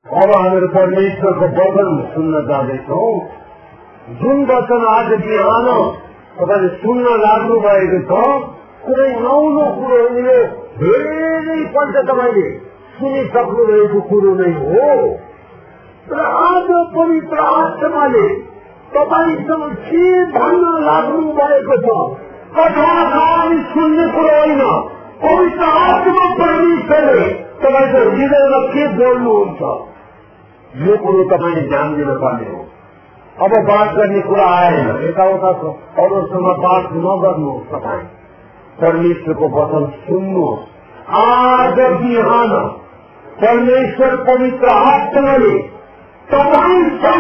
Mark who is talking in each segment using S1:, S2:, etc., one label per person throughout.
S1: अब हामीहरू परमेश्वरको वचन सुन्न जाँदैछौँ। जुन वचन आज बिहान तपाईँले सुन्न लाग्नु भएको छ, कुनै नौलो कुरो यो धेरैपल्ट तपाईँले सुनिसक्नु भएको कुरो नै हो। र आज पवित्र आत्माले तपाईँसँग के भन्न लाग्नु भएको छ, कथा कहानी सुन्ने कुरो होइन। पवित्र आत्मा परमेश्वरले तपाईँको हृदयमा के बोल्नुहुन्छ, यो कुरो तपाईँले ध्यान दिन पर्ने हो। अब बात गर्ने कुरा आएन, यताउता अरूसँग बात नगर्नुहोस्। तपाईँ परमेश्वरको वचन सुन्नुहोस्। आज बिहान परमेश्वर पवित्र आत्माले तपाईँसँग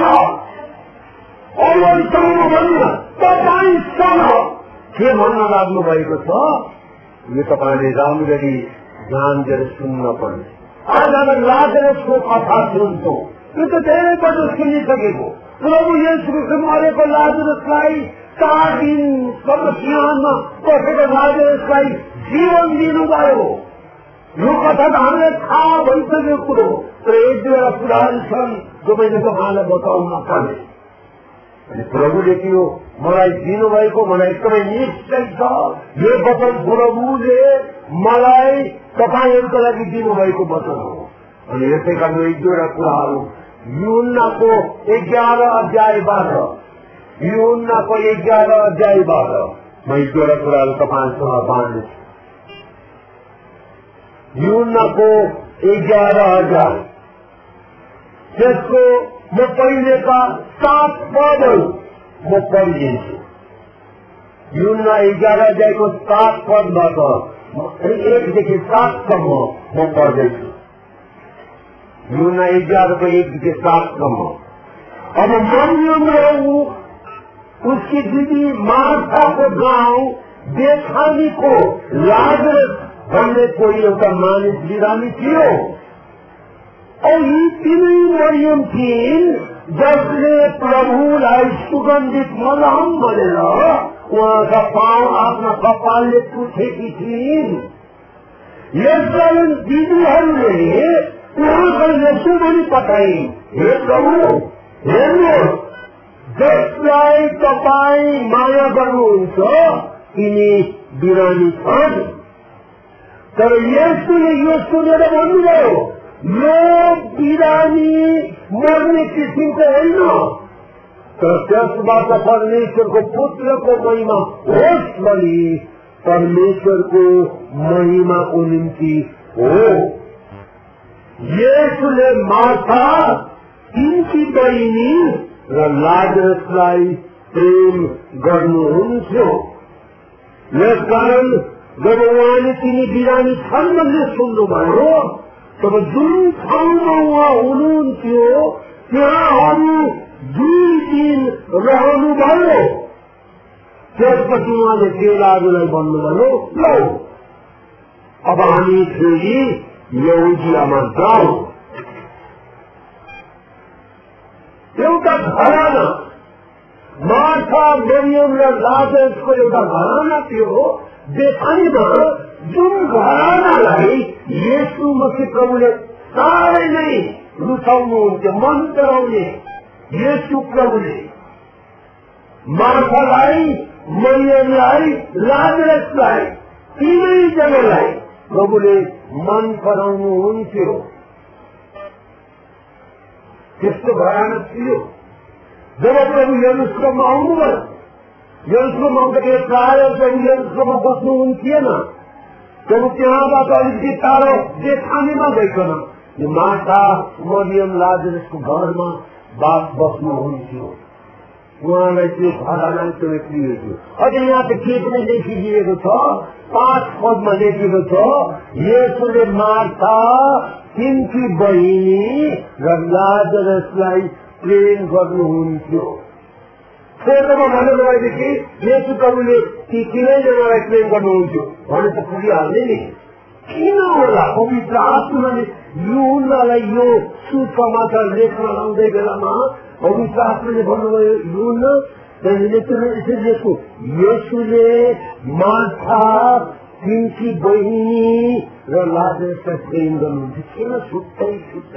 S1: के भन्न लाग्नु भएको छ, यो तपाईँले राम्ररी ध्यान दिएर सुन्न पर्ने। आज हामी लाजरसको कथा सुन्छौँ, यो त धेरैपल्ट सुनिसकेको। प्रभु येशूले मरेको लाजरसलाई 4 दिनसम्म सिंहासनमा बसेको लाजरसलाई जीवन दिनुभयो। यो कथा त हामीलाई थाहा भइसकेको कुरो, तर एक दुईवटा कुराहरू छन् जो मैले तपाईँलाई बताउन पर्ने। अनि प्रभुले त्यो मलाई दिनुभएको मलाई एकदमै निश्चय छ। यो वचन प्रभुले मलाई तपाईँहरूको लागि दिनुभएको वचन हो। अनि यसै कारण एक दुईवटा कुराहरू यूहन्नाको 11 अध्यायबाट म एक दुईवटा कुराहरू तपाईँहरूसँग बाँड्नेछु। यूहन्नाको 11 अध्याय, त्यसको म पहिलेका 7 पदहरू म पढिदिन्छु। यूहन्ना 11 अध्यायको 7 पदबाट 1देखि 7सम्म म पढ्दैछु। यूहन्ना 11 को 1देखि 7सम्म। अब मरियम र उसकी दिदी मार्थाको गाउँ बेथानीको लाजरस भन्ने कोही एउटा मानिस बिरामी थियो। और यी तीनै मरियम थिइन् जसले प्रभुलाई सुगन्धित मलहम भनेर उहाँका पाउ आफ्ना कपालले पुछेकी थिइन्। यसकारण दिदीहरूले उहाँलाई यसो भनी पठाइन्, हे प्रभु, हेर्नुहोस्, जसलाई तपाईँ माया गर्नुहुन्छ तिनी बिरामी छन्। तर यसले यो सुनेर भन्नुभयो, यो बिरामी मर्ने किसिमको होइन, तर त्यसबाट परमेश्वरको पुत्रको महिमा होस् भनी परमेश्वरको महिमाको निम्ति हो। यसले मार्था तिनकी बहिनी र लाजरसलाई प्रेम गर्नुहुन्थ्यो। यसकारण जब उहाँले तिनी बिरामी छन् भन्ने सुन्नुभयो, तब जुन ठाउँमा उहाँ हुनुहुन्थ्यो त्यहाँ अरू 2 दिन रहनुभयो। त्यसपछि उहाँले चेलाहरूलाई भन्नुभयो, लौ अब हामी फेरि यहुदियामा जाउँ। एउटा घराना, मार्था, मरियम र लाजरसको एउटा घराना थियो बेथानीमा। जुन घरानालाई येशू मसीह प्रभुले साह्रै नै रुचाउनुहुन्थ्यो, मन पराउने येशू प्रभुले मार्थालाई, मरियमलाई, लाजरसलाई, तीनैजनालाई प्रभुले मन पराउनुहुन्थ्यो। त्यस्तो घराना थियो। जब प्रभु यरुशलेममा आउनुभयो, यरुशलेममा आउँदाखेरि प्रायः प्रभु यरुशलेममा बस्नुहुन्थेन। जब त्यहाँबाट अलिकति टाढो बेथानीमा गइकन यो मार्था, मरियम, लाजरसको घरमा बस्नुहुन्थ्यो। उहाँलाई त्यो घराना त्यो प्रिय थियो। अझ यहाँ त के पनि लेखिदिएको छ, 5 पदमा लेखिएको छ, येशूले मार्था, तिनकी बहिनी र लाजरसलाई प्रेम गर्नुहुन्थ्यो। छोटोमा भन्नु भएदेखि येशू प्रभुले ती तीनैजनालाई प्रेम गर्नुहुन्थ्यो भने त पुगिहाल्ने नि। किन होला पवित्र आत्माले यूहन्नालाई यो सुसमाचार लेख्न लाउँदै बेलामा पवित्र आत्माले भन्नुभयो, यूहन्ना लेख्नु, येशूले मार्था, तिनकी बहिनी र लाजरसलाई प्रेम गर्नुहुन्थ्यो। किन छुट्टै छुट्टै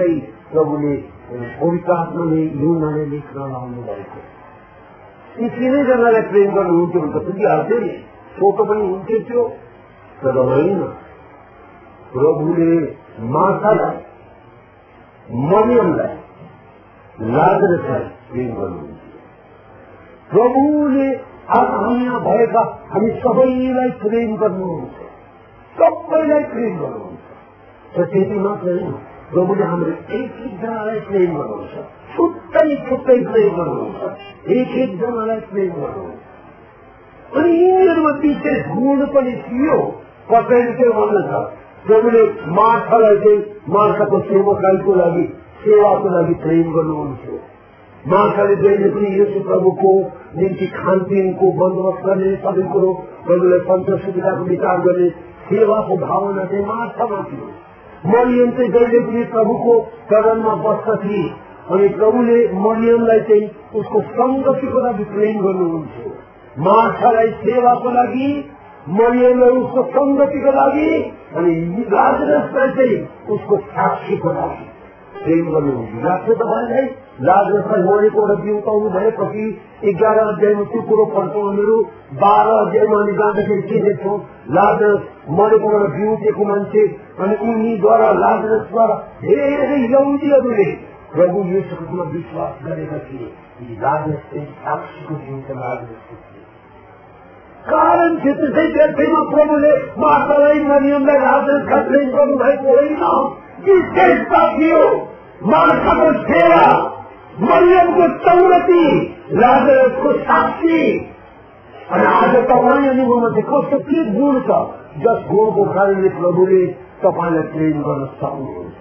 S1: प्रभुले पवित्र आत्माले युनाले लेख्न लाउनु भएको। यी तिनैजनालाई प्रेम गर्नुहुन्थ्यो भने त पुगिहाल्थ्यो नि, छोटो पनि हुन्थ्यो त्यो, तर होइन। प्रभुले मार्थालाई, मरियमलाई, लाजरसलाई प्रेम गर्नुहुन्थ्यो। प्रभुले आज हामी यहाँ भएका हामी सबैलाई प्रेम गर्नुहुन्छ, सबैलाई प्रेम गर्नुहुन्छ। र त्यति मात्र होइन, प्रभुले हाम्रो एक एकजनालाई प्रेम गर्नुहुन्छ, छुट्टै छुट्टै प्रेम गर्नुहुन्छ, एक एकजनालाई प्रेम गर्नुहुन्छ। अनि यिनीहरूमा विशेष गुण पनि थियो। कसैले चाहिँ भन्दछ प्रभुले मार्थालाई चाहिँ मार्थाको सेवकाईको लागि, सेवाको लागि प्रेम गर्नुहुन्थ्यो। मार्थाले जहिले पनि येशू प्रभुको निम्ति खानपिनको बन्दोबस्त गर्ने, सबै कुरो प्रभुलाई सन्तोष सुविधाको विचार गर्ने सेवाको भावना चाहिँ मार्थामा थियो। मरियम चाहिँ जहिले पनि प्रभुको चरणमा बस्दथे अनि प्रभुले मरियमलाई चाहिँ उसको सङ्गतिको लागि प्रेम गर्नुहुन्थ्यो। मार्थालाई सेवाको लागि, मरियमलाई उसको सङ्गतिको लागि, अनि लाजरसलाई चाहिँ उसको साक्षीको लागि प्रेम गर्नुहुन्थ्यो। लाग्छ तपाईँलाई लाजरसलाई मरेको एउटा जिउ पाउनु भएपछि 11 अध्यायमा त्यो कुरो पढ्छौँ हामीहरू। 12 अध्यायमा हामी जाँदाखेरि के देख्छौँ, लाजरस मरेको एउटा जिउटेको मान्छे, अनि उनीद्वारा लाजरसद्वारा धेरै यहुदीहरूले प्रभु येशूमा विश्वास गरेका थिए। लाजरस चाहिँ साक्षीको जिउको लाजरसको थिए। कारण थियो त्यसै व्यक्तिमा प्रभुले मार्थालाई, मरियमलाई, लाजरसलाई प्रेम गर्नुभएको होइन, विशेषता थियो। मार्थाको सेवा, मरियमको सङ्गति, लाजरसको साक्षी। अनि आज तपाईँ अनि ममा चाहिँ कस्तो के गुण छ जस गुणको कारणले प्रभुले तपाईँलाई प्रेम गर्न सक्नुहुन्छ?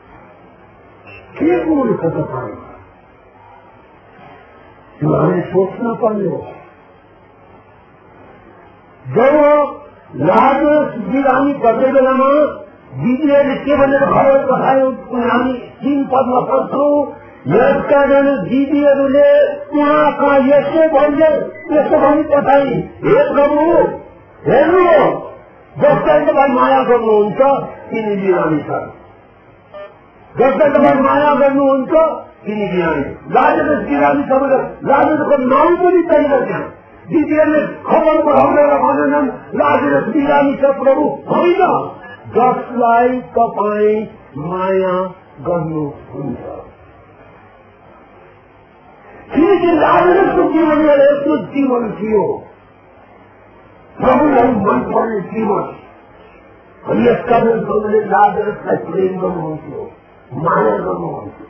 S1: के गुण छ तपाईँमा? त्यो हामी सोच्न पर्ने हो। जब लाजरस बिरामी पर्ने बेलामा दिदीहरूले के भनेर घर पठायो हामी 3 पदमा पढ्छौँ। यसकारण दिदीहरूले उहाँ कहाँ यसो भनी पठाइ, हे प्रभु हेर्नु, जसलाई तपाईँ माया गर्नुहुन्छ तिनी बिरामी छ, जसलाई तपाईँ माया गर्नुहुन्छ तिनी बिरामी। लाजरस बिरामी छ भनेर लाजरसको नाउँ पनि छैन त्यहाँ। दिदीहरूले खबर पठाउनेर भनेनन् लाजरस बिरामी छ प्रभु, होइन, जसलाई तपाईँ माया गर्नुहुन्छ। किनकि लाजरसको जीवनमा यस्तो जीवन थियो, प्रभुलाई मनपर्ने जीवन। अनि यसका कारण प्रभुले लाजरसलाई प्रेम गर्नुहुन्थ्यो, माया गर्नुहुन्थ्यो।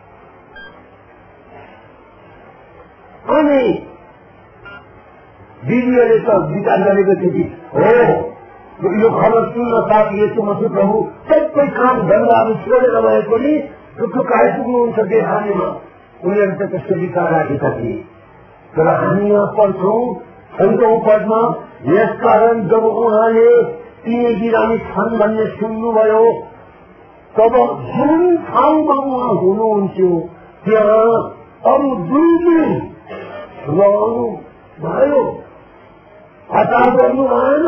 S1: अनि दिदीहरूले त विचार गरेको थियो कि हो यो खबर सुन्न साथ येशू मसीह प्रभु सबै काम धन्दाहरू छोडेर भए पनि टुक्टुकाइ पुग्नुहुन्छ देखानेमा। उनीहरू त त्यस्तो विचार राखेका थिए। तर हामी यहाँ पढ्छौँ 6औं पदमा, यसकारण जब उहाँले तिनी बिरामी छन् भन्ने सुन्नुभयो तब जुन ठाउँमा उहाँ हुनुहुन्थ्यो त्यहाँ अरू 2 दिन रहनु भयो, हतार गर्नु भएन।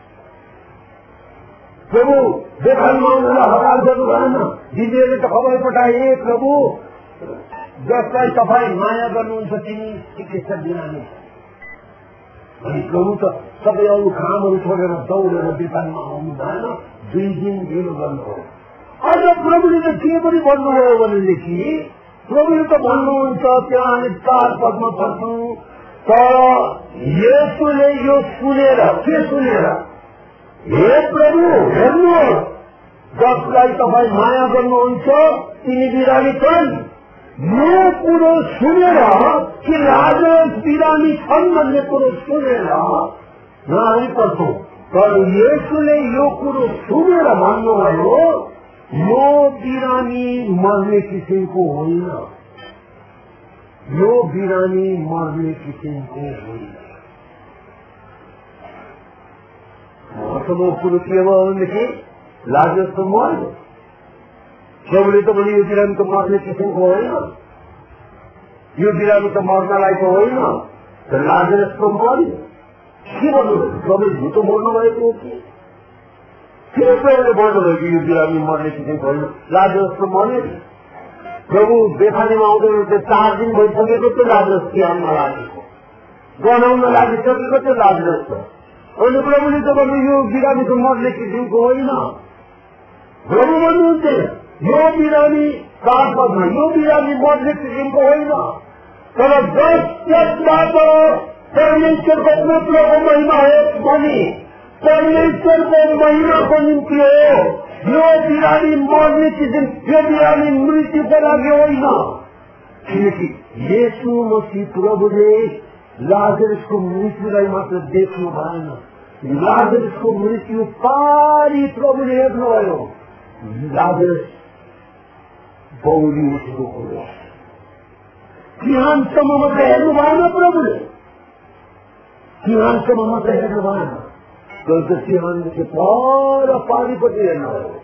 S1: प्रभु देखानमा उनीहरूलाई हतार गर्नु भएन। दिदीहरूले त खबर पठाए, प्रभु जसलाई तपाईँ माया गर्नुहुन्छ तिनी चिकित्सा बिरामी छ। अनि प्रभु त सबै अरू कामहरू छोडेर दौडेर बेतानमा आउनु भएन, 2 दिन ढिलो गर्नुभयो। अझ प्रभुले त के पनि भन्नुभयो भनेदेखि प्रभुले त भन्नुहुन्छ त्यहाँ 4 पदमा पढ्छौँ, तर येशूले यो सुनेर, के सुनेर, हे प्रभु हेर्नु, जसलाई तपाईँ माया गर्नुहुन्छ तिनी बिरामी छन्, यो कुरो सुनेर कि लाजरस बिरामी छन् भन्ने कुरो सुनेर हामी पढ्छौँ। तर येशूले यो कुरो सुनेर भन्नुभयो यो बिरामी मर्ने किसिमको होइन, यो बिरामी मर्ने किसिमको होइन। महत्त्वपूर्ण कुरो के भयो भनेदेखि लाजरस त मर्यो। प्रभुले त भने यो बिरामी त मर्ने किसिमको होइन, यो बिरामी त मर्नलाई त होइन, तर लाजरस त मर्यो। के भन्नु, प्रभु झुटो बोल्नु भएको हो कि प्रभुले भन्नुभयो कि यो बिरामी मर्ने किसिमको होइन, लाजरस त मर्यो। प्रभु बेखानीमा आउँदै 4 दिन भइसकेको थियो लाजरस तिहारमा लागेको, गनाउन लागिसकेको थियो लाजरस। अनि प्रभुले त भन्नु यो बिरामीको मर्ने किसिमको होइन। प्रभु भन्नुहुन्थ्यो यो बिरामी काठमा, यो बिरामी मर्ने किसिमको होइन, तर जसबाट परमेश्वरको पुत्रको महिमा होस् भने परमेश्वरको महिमाको निम्ति हो। यो बिरामी मर्ने किसिम, यो बिरामी मृत्युको लागि होइन। किनकि येशू मसीह प्रभुले लाजरसको मृत्युलाई मात्र देख्नु भएन, लाजरसको मृत्यु पारी प्रभुले हेर्नुभयो। लाजरस बौरी उठेको कुरो तिहानसम्म मात्र हेर्नु भएन, प्रभुले तिहानसम्म मात्र हेर्नु भएन, तर तिहानदेखि पर पारिपट्टि हेर्नुभयो।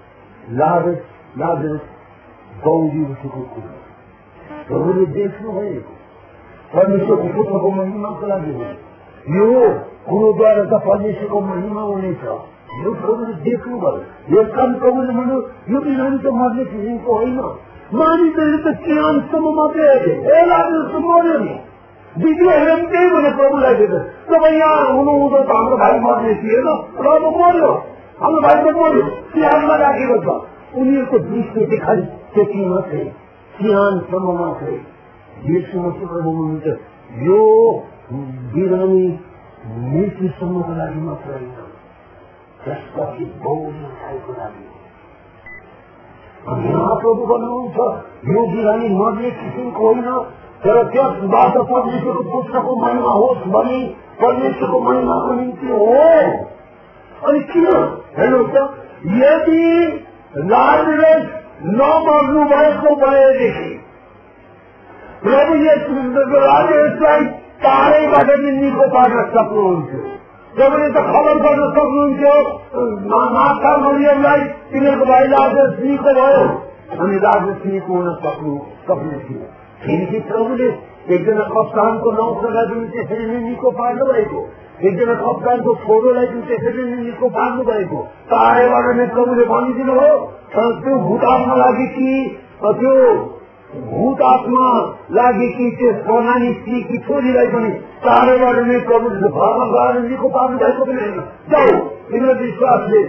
S1: लाजरस बौरी उठेको कुरो प्रभुले देख्नु भएको परमेश्वरको पुत्रको महिमाको लागि हो। यो कुरोद्वारा त परमेश्वरको महिमा हुनेछ, यो प्रभुले देख्नुभयो। यस कारण प्रभुले भन्नु यो बिरामी त मर्ने किसिमको होइन। मानिसहरूले त तिहानसम्म मात्रै हेरे, लाजरस मर्यो नि, बिग्रियो हेर त्यही भने प्रभुलाई देख्यो। तपाईँ यहाँ हुनुहुँदो त हाम्रो भाइ मर्ने थिएन, र अब मर्यो, हाम्रो भाइ त मर्यो, तिहानमा राखेको छ। उनीहरूको दृष्टि खालि त्यति मात्रै, तिहानसम्म मात्रै। येशू मसीह प्रभु हुनुहुन्छ यो बिरामी मृत्युसम्मको लागि मात्र होइन, त्यसपछि बौरी उठाएको लागि। यहाँ प्रभु भन्नुहुन्छ यो बिरामी मर्ने किसिमको होइन, तर त्यसबाट परमेश्वरको पुत्रको महिमा होस् भने परमेश्वरको महिमाको निम्ति हो। अनि किन हेर्नुहोस् त, यदि लाजरस नमर्नु भएको भएदेखि प्रभु लाजरसलाई टाढैबाट निको पार्न सक्नुहुन्थ्यो। प्रभुले त खबर गर्न सक्नुहुन्थ्यो माता मरियमलाई, तिनीहरूको भाइ लाजरस निको भयो, अनि लाजरस निको हुन सक्ने थियो। किनकि प्रभुले एकजना कप्तानको नौकरलाई पनि त्यसरी नै निको पार्नु भएको, एकजना कप्तानको छोरोलाई पनि त्यसरी नै निको पार्नु भएको। टाढैबाट नै प्रभुले भनिदिनु हो त्यो भूत आत्मा लागि कि त्यो भूत आत्मा लागि कि त्यो प्रणाली स्त्री कि छोरीलाई पनि टाढैबाट नै प्रभुले घरमा गएर निको पार्नु भएको पनि होइन। जाऊ तिम्रो विश्वासले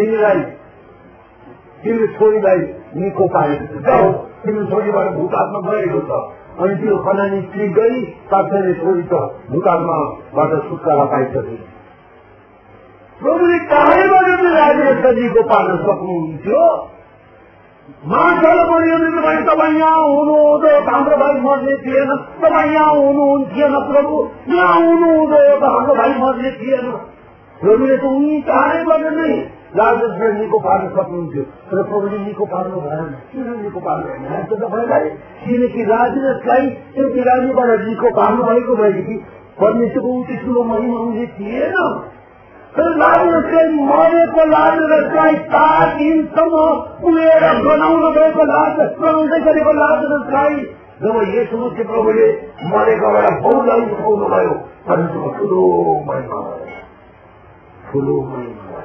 S1: तिम्रो छोरीलाई निको पारेको छ, जाऊ तिम्रो छोरीबाट भूत आत्मा गएको छ। अनि त्यो प्रणाली स्त्री गई, साथै छोरी त भूत आत्माबाट छुटकारा पाइसके। प्रभुले टाढैबाट नै लाजरसलाई निको पार्न सक्नुहुन्थ्यो। मान्छेले बोलियो भने तपाईँ यहाँ हुनुहुँदो हाम्रो भाइ मर्ने थिएन, तपाईँ यहाँ हुनुहुन्थेन, प्रभु यहाँ हुनुहुँदो त हाम्रो भाइ मर्ने थिएन। प्रभुले त उनी टाढैबाट नै लाजरसलाई निको पार्न सक्नुहुन्थ्यो, तर प्रभुले निको पार्नु भएन। किन निको पार्नु भएन तपाईँलाई? किनकि लाजरसलाई त्यो बिरामीबाट निको पार्नु भएको भएदेखि परमेश्वरको उति ठुलो महिमा हुने थिएन। तर लाजरसलाई मरेको लाजरसलाई 4 दिनसम्म पुगेर बनाउन गएको बनाउँदै गरेको लाजरसलाई जब येशू मसीह प्रभुले मरेकोबाट बहुलाई उठाउनु भयो, परमेश्वरको ठुलो महिमा भयो, ठुलो महिमा भयो।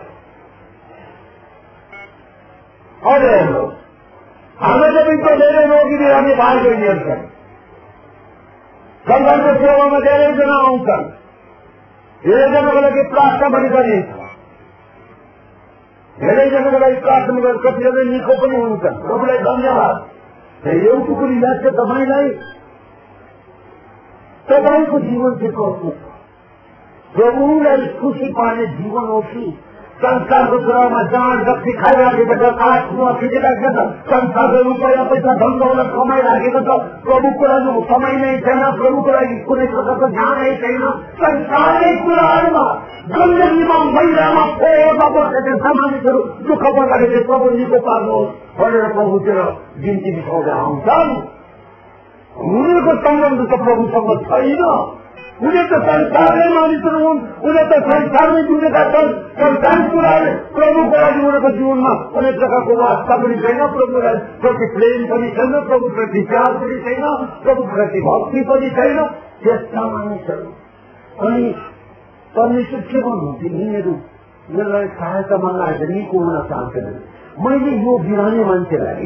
S1: अरे हेर्नुहोस्, हाम्रो चाहिँ धेरै रोगी बिरामी भाइ बहिनीहरू छन्, संसारको सेवामा धेरैजना आउँछन्, धेरैजनाको लागि प्रार्थना पनि गरिन्छ, धेरैजनाको लागि प्रार्थना गरेर कतिजना निको पनि हुन्छन्। प्रभुलाई धन्यवाद। एउटा कुरो याद छ तपाईँलाई, तपाईँको जीवन चाहिँ कस्तो छ? प्रभुलाई खुसी पार्ने जीवन हो कि संसारको कुरामा जाँड जति खाइराखेको छ, काठमा खिचिरहेको छ, संसारको रुपियाँ पैसा धन दौलत कमाइराखेको छ, प्रभुको लागि समय नै छैन, प्रभुको लागि कुनै प्रकारको ध्यानै छैन। संसारै कुराहरूमा गन्दगीमा मैलामा फोहोरमा बसेका मानिसहरू दुःख पर्दाखेरि प्रभु निको पार्नुहोस् भनेर प्रभुतिर बिन्ती बिसाउँदै आउँछन्। उनीहरूको सम्बन्ध त प्रभुसँग छैन। उनीहरू त संसारमै मानिसहरू हुन्, उनीहरू त संसारमै जुनेका छन्। संसार कुराले प्रभुको लागि उनीहरूको जीवनमा कुनै प्रकारको वास्ता पनि छैन, प्रभुलाई प्रति प्रेम पनि छैन, प्रभुप्रति प्यार पनि छैन, प्रभुप्रति भक्ति पनि छैन त्यस्ता मानिसहरू। अनि परमेश्वर के भन्नुहुन्छ? यिनीहरूलाई सहायता माग्न निको हुन चाहन्छन्। मैले यो बिरामी मान्छेलाई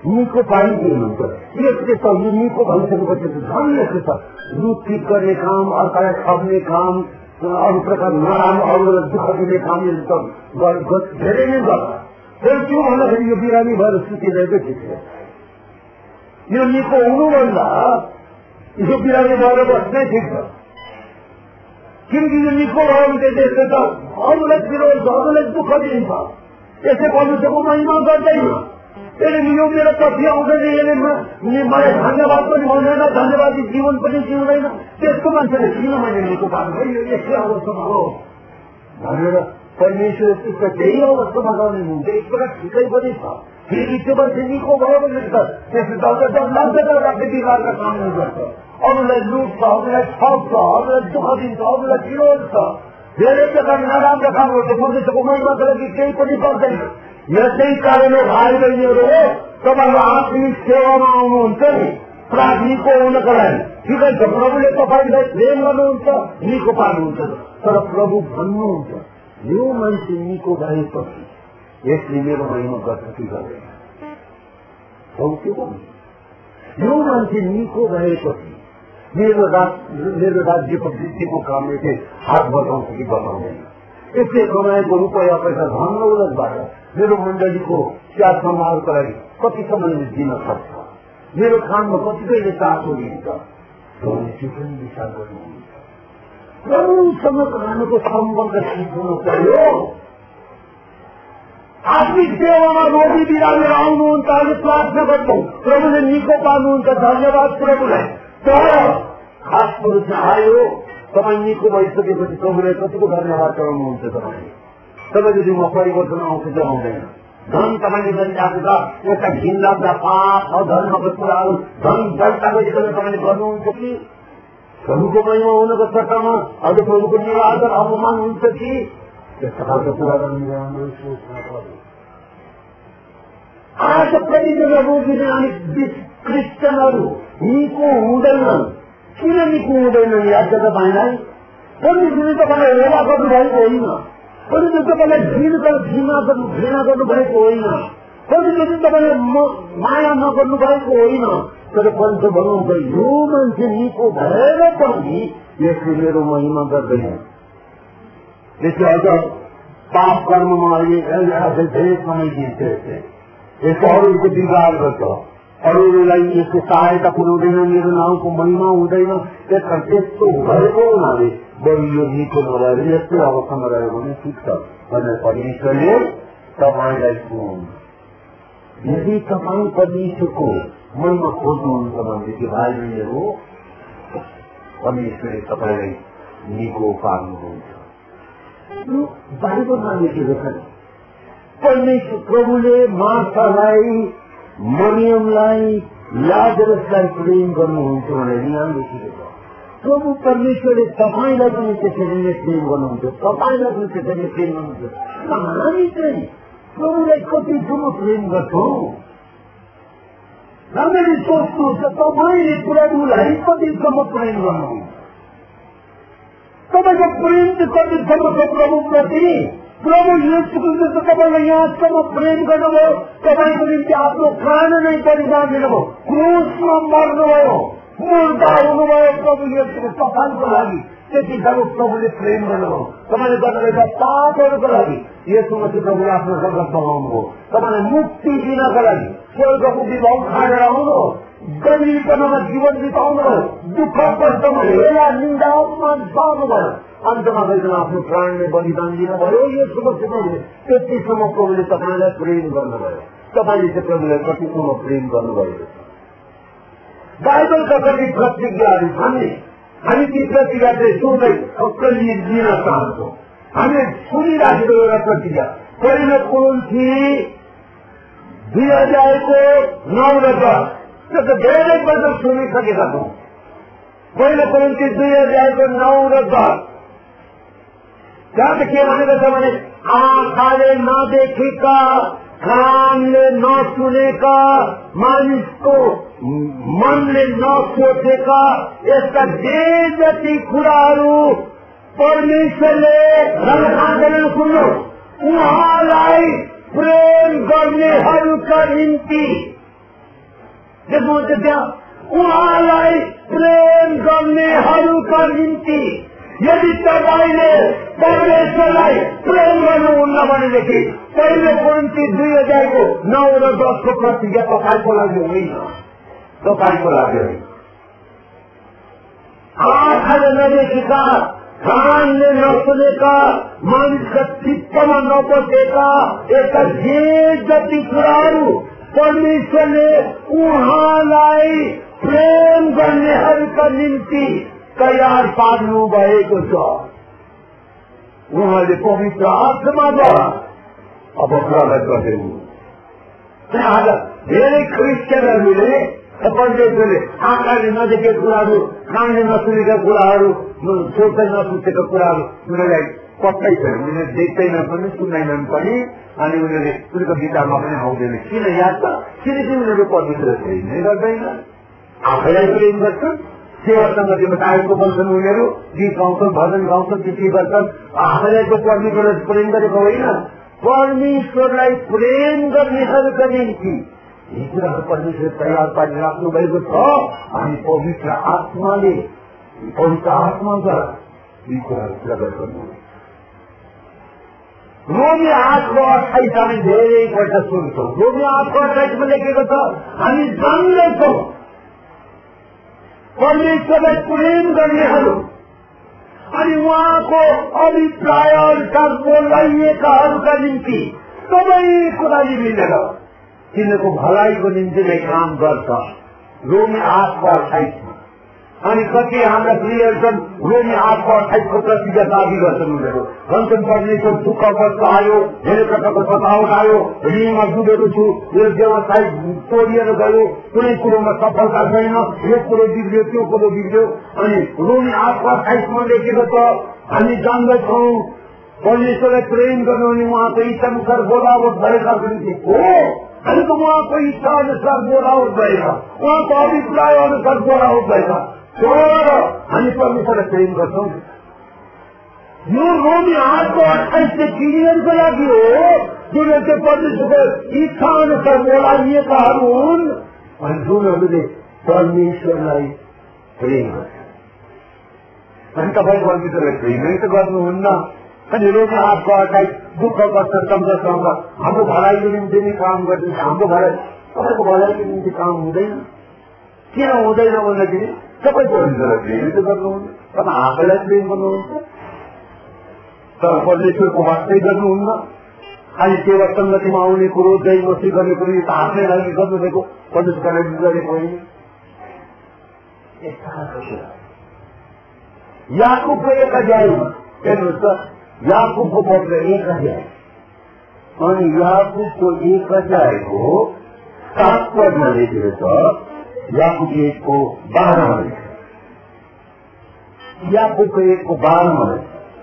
S1: निको पाइदिनुहुन्छ। यस्तो छ यो निको भइसकेपछि झन् यस्तो छ रुख ठिक गर्ने काम, अर्कालाई ठग्ने काम, अरू प्रकार नराम्रो अरूलाई दुःख दिने काम धेरै नै गर्छ। तर त्यो भन्दाखेरि यो बिरामी भएर सुतिरहेको ठिक छ। यो निको हुनुभन्दा यो बिरामी भएर बस्नै ठिक छ। किनकि यो निको भयो भने त्यसले त अरूलाई विरोध अरूलाई दुःख दिन्छ। यसै परमेश्वरको महिमा गर्दैन। त्यसले यो मेरो पछि आउँदैन, यसले मलाई धन्यवाद पनि भन्दैन, धन्यवादी जीवन पनि जिउँदैन। त्यस्तो मान्छेले किन मैले निको पार्नु यो यस्तै अवस्थामा हो भनेर परमेश्वर त्यही अवस्थामा गर्ने हुन्छ। एक प्रकार ठिकै पनि छ। फेरि त्यो मान्छे निको भयो भने त त्यसले डरलाग्दो बिगार्न काम गर्छ, अरूलाई लुट्छ, अरूलाई ठग्छ, अरूलाई दुःख दिन्छ, अरूलाई विरोध छ, धेरै प्रकार नराम्रो काम गर्छ। परमेश्वरको महिमाको लागि केही पनि गर्दैन। यसै कारणले भाइ बहिनीहरू हो तपाईँको आत्मिक सेवामा आउनुहुन्छ नि प्रार्थनीको हुनको लागि ठिकै छ। प्रभुले तपाईँलाई प्रेम गर्नुहुन्छ, निको पार्नुहुन्छ। तर प्रभु भन्नुहुन्छ यो मान्छे निको भएपछि यसले मेरो महिमा गर्छ कि गर्दैन। यो मान्छे निको भएपछि मेरो राज्यको वृद्धिको कामले चाहिँ हात बचाउँछ कि बचाउँदैन। यसले कमाएको रुपियाँ पैसा धन दौलतबाट मेरो मण्डलीको स्याहार सम्हालको लागि कतिसम्म दिन सक्छ, मेरो काममा कतिपयले चासो दिन्छ, त्यो पनि विचार गर्नुहुन्छ। प्रभुसँग खानको सम्बन्ध ठिक हुनु पर्यो। आत्मिक सेवामा रोगी बिरामी आउनुहुन्छ, अहिले प्रार्थना गर्छौँ, प्रभुले निको पार्नुहुन्छ, धन्यवाद प्रभुलाई। तर खास कुरो चाहिँ आयो तपाईँ निको भइसकेपछि प्रभुलाई कतिको धन्यवाद चढाउनुहुन्छ। तपाईँको जिउमा परिवर्तन आउँछ कि आउँदैन? धन तपाईँले गरिरहेको छ एउटा घिनलाग्दा पाप धर्मको कुराहरू धन दर्ता गरिकन तपाईँले गर्नुहुन्छ कि प्रभुको महिमा हुनको सट्टामा अझ प्रभुको निरादर अपमान हुन्छ कि त्यस्ता खालको कुरा गर्ने सोच्न पर्यो। आज कतिजना रोगीले अनि क्रिस्चियनहरू निको हुँदैनन्। किन निको हुँदैनन् याद छ तपाईँलाई? परमेश्वरले तपाईँलाई हेला गर्नुभएको होइन, परमेश्वरले तपाईँलाई घृणा गर्नुभएको होइन, परमेश्वरले तपाईँलाई माया नगर्नु भएको होइन। तर परमेश्वर भन्नुहुन्छ यो मान्छे निको भएर पनि यसले मेरो महिमा गर्दैन। त्यसले अझ पाप कर्ममा अहिले धेरै समय दिन्छ। यसको अरूको बिगार गर्छ, अरूलाई यसको सहायता पुर्याउँदैन, मेरो नाउँको महिमा हुँदैन। त्यसमा त्यस्तो भएको हुनाले बरु यो निको नभएर यस्तै अवस्थामा रह्यो भने ठिक छ भनेर परमेश्वरले तपाईँलाई सुन्नुहुन्छ। यदि तपाईँ परमेश्वरको महिमा खोज्नुहुन्छ भनेदेखि भाइ बहिनीहरू परमेश्वरले तपाईँलाई निको पार्नुहुन्छ। बाइबलमा लेखेको छ परमेश्वर प्रभुले मार्थालाई, मरियमलाई, लाजरसलाई प्रेम गर्नुहुन्छ भनेर यहाँ लेखेको छ। प्रभु परमेश्वरले तपाईँलाई पनि त्यसरी नै प्रेम गर्नुहुन्छ, तपाईँलाई पनि त्यसरी प्रेम गर्नुहुन्छ। हामी चाहिँ प्रभुलाई कति ठुलो प्रेम गर्छौँ राम्ररी सोच्नुहोस्। तपाईँले प्रभुलाई कतिसम्म प्रेम गर्नुहुन्छ? तपाईँको प्रेम चाहिँ कतिसम्म छ प्रभुप्रति? प्रभु यीशु ख्रीष्टले तपाईँलाई यहाँसम्म प्रेम गर्नुभयो, तपाईँको निम्ति आफ्नो प्राण नै बलिदान दिनुभयो, क्रुसमा मर्नुभयो, मुर्दा हुनुभयो। प्रभु यीशुले तपाईँको लागि त्यति साह्रो प्रभुले प्रेम गर्नुभयो। तपाईँले गर्नुभएका पापहरूको लागि यीशुमाथि प्रभुले आफ्नो स्वर्ग बनाउनुभयो, तपाईँलाई मुक्ति दिनको लागि स्वर्गको विभाग खाएर आउनुभयो, गरीबपनामा जीवन बिताउनुभयो, दुःख कष्टमा हेला निन्दा अपमान पाउनुभयो, अन्तमा गइकन आफ्नो प्राणले बलिदान दिनुभयो। यीशुमाथि प्रभुले त्यतिसम्म प्रभुले तपाईँलाई प्रेम गर्नुभयो। तपाईँले चाहिँ प्रभुलाई कतिसम्म प्रेम गर्नुभएको छ? बाइबलका कति प्रतिज्ञाहरू छन् नि, हामी ती प्रतिज्ञा चाहिँ सुन्दै ठक्कै दिन चाहन्छौँ। हामीले सुनिराखेको एउटा प्रतिज्ञा पहिलो कुरिन्थी 2009 त्यो त धेरै पल्ट सुनिसकेका छौँ। पहिलो कुरिन्थी 2009 त्यहाँ त के भनेको छ भने आँखाले नदेखेका, कानले नसुनेका, मानिसको मनले नसोचेका यस्ता जे जति कुराहरू परमेश्वरले सुन्नु उहाँलाई प्रेम गर्नेहरूका निम्ति त्यसमा चाहिँ त्यहाँ उहाँलाई प्रेम गर्नेहरूका निम्ति यदि तपाईँले परमेश्वरलाई प्रेम गर्नुहुन्न भनेदेखि पहिलो कोरिन्थी 2009 र 10 को प्रतिज्ञा तपाईँको लागि होइन, तपाईँको लागि होइन। आँखाले नदेखेका, कानले नसुनेका, मानिसका चित्तमा नबसेका यस्ता जे जति कुराहरू परमेश्वरले उहाँलाई प्रेम गर्नेहरूका निम्ति तयार पार्नु भएको छ। उहाँले पवित्र आत्माद्वारा अब प्रकट गर्दैनु। आज धेरै क्रिस्चियनहरूले परमेश्वरले आँखाले नदेखेका कुराहरू, कानले नसुनेका कुराहरू, सोच्दै नसोचेका कुराहरू उनीहरूलाई पत्तै छैन, उनीहरूले देख्दैन पनि सुन्दैनन् पनि, अनि उनीहरूले उनीहरूको विचारमा पनि आउँदैन। किन याद छ? किनकि उनीहरू परमेश्वर प्रेम नै गर्दैन, आफैलाई प्रेम गर्छन्, सेवा सङ्गतिमा आएको बन्छन्, उनीहरू गीत गाउँछन्, भजन गाउँछन्, के गर्छन्, आफैलाई त परमेश्वरलाई प्रेम गरेको होइन। परमेश्वरलाई प्रेम गर्नेहरूका निम्ति यी कुराहरू परमेश्वर तयार पारि राख्नु भएको छ। अनि पवित्र आत्माले, पवित्र आत्माद्वारा यी कुराहरू प्रकट गर्नु। रोमी 8:28 हामी धेरैपल्ट सुन्छौँ। रोमी 8:28 लेखेको छ, हामी जान्दछौँ परमेश्वरलाई प्रेम गर्नेहरू अनि उहाँको अभिप्राय अनुसार बोलाइएकाहरूका निम्ति सबै कुरा मिलेर तिनीहरूको भलाइको निम्ति नै काम गर्छ। रोमी 8:28 अनि कति हाम्रा प्रियहरू छन् रोमी 8:28 को प्रतिज्ञा दाबी गर्छन्। उनीहरू भन्छन् परमेश्वर दुःख कष्ट आयो, धेरै प्रकारको सतावट आयो, ऋणमा डुबेको छु, यो व्यवसाय तोडिएर गयो, कुनै कुरोमा सफलता छैन, यो कुरो बिग्रियो, त्यो कुरो बिग्रियो। अनि रोमी 8:28 लेखेको छ, हामी जान्दछौँ परमेश्वरलाई प्रेम गर्नु अनि उहाँको इच्छा अनुसार बोलावट भएकाको निम्ति हो। हामी त उहाँको इच्छा अनुसार बोलावट भएका, उहाँको अभिप्राय अनुसार बोलावट भएका, तर हामी परमेश्वरलाई प्रेम गर्छौँ। यो रोमी 8:28 तिनीहरूको लागि हो जुनहरूले परमेश्वरको इच्छा अनुसार बोलाइएकाहरू हुन् अनि जुनहरूले परमेश्वरलाई प्रेम गर्छन्। अनि तपाईँ परमेश्वरलाई प्रेमै त गर्नुहुन्न। अनि रोमी 8:28 दुःख कष्ट सम्झसँग हाम्रो भलाइको निम्ति नै काम गर्दैछ। हाम्रो भलाइ, तपाईँको भलाइको निम्ति काम हुँदैन। किन हुँदैन भन्दाखेरि तपाईँ परमेश्वरलाई प्रेम त गर्नुहुन्न, तपाईँ आफैलाई प्रेम गर्नुहुन्छ, तर परमेश्वरको वास्तै गर्नुहुन्न। अनि सेवा सङ्गतिमा आउने कुरो, जय मस्ती गर्ने कुरो त आफ्नै लागि गर्नुभएको, परमेश्वरलाई गरेको होइन। याकुबको 1 अध्यायमा हेर्नुहोस् त, याकुबको पत्र 1 अध्याय अनि याकुबको 1 अध्यायको 7 पदमा लेखेको छ। याकुब 1:12 याकुबको 1:12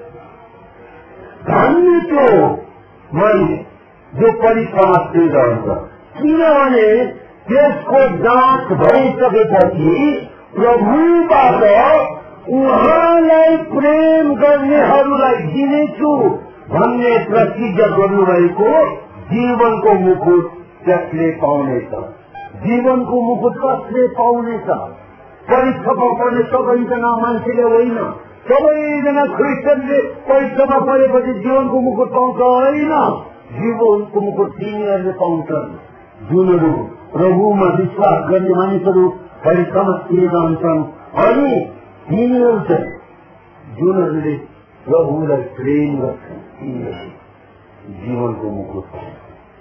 S1: धन्य त्यो मानिस जो परिश्रमले रहन्छ, किनभने त्यसको जाँच भइसकेपछि प्रभुबाट उहाँलाई प्रेम गर्नेहरूलाई दिनेछु भन्ने प्रतिज्ञा गर्नुभएको जीवनको मुकुट त्यसले पाउनेछ। जीवनको मुकुट कसले पाउनेछ? परीक्षामा पर्ने सबैजना मान्छेले होइन, सबैजना क्रिस्चियनले परीक्षामा परेपछि जीवनको मुकुट पाउँछ होइन। जीवनको मुकुट तिनीहरूले पाउँछन् जुनहरू प्रभुमा विश्वास गर्ने मानिसहरू परीक्षामा रहन्छन्। अनि तिनीहरू चाहिँ जुनहरूले प्रभुलाई प्रेम गर्छन्, तिनीहरूले जीवनको मुकुट पाउँछ।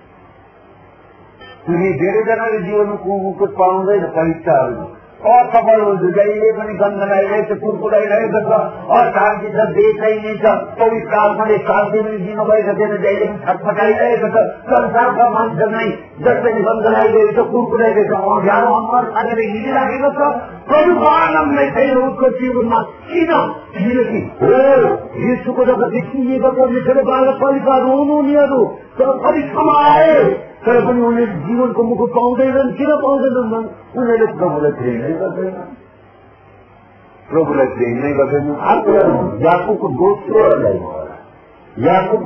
S1: तिनी धेरैजनाले जीवनको मुकुट पाउँदैन परीक्षाहरू। असफल हुन्छ, जहिले पनि गन्ध लगाइरहेको छ, कुरकुराइरहेको छ, अशान्ति छ, बेचैनी छ, पवित्र आत्माले शान्ति पनि दिनुभएको छैन, जहिले पनि छटपटाइरहेको छ। संसारका मान्छे नै जसले गन्ध लगाइरहेको छ, कुरकुराइरहेको छ, अँध्यारो अनुहार साथै हिँडिराखेको छ, प्रभुको आनन्द नै छैन उसको जीवनमा। किन? किनकि हो यीशुको जब देखिएका परमेश्वरले बालकबालिकाहरू हुन्, उनीहरू परीक्षामा आए तर पनि उनीहरू जीवनको मुकुट पाउँदैनन्। किन पाउँदैनन्? उनीहरूले प्रभुलाई प्रेम नै गर्दैनन्, प्रभुलाई प्रेम नै गर्दैनन्। याकुबको दोस्रो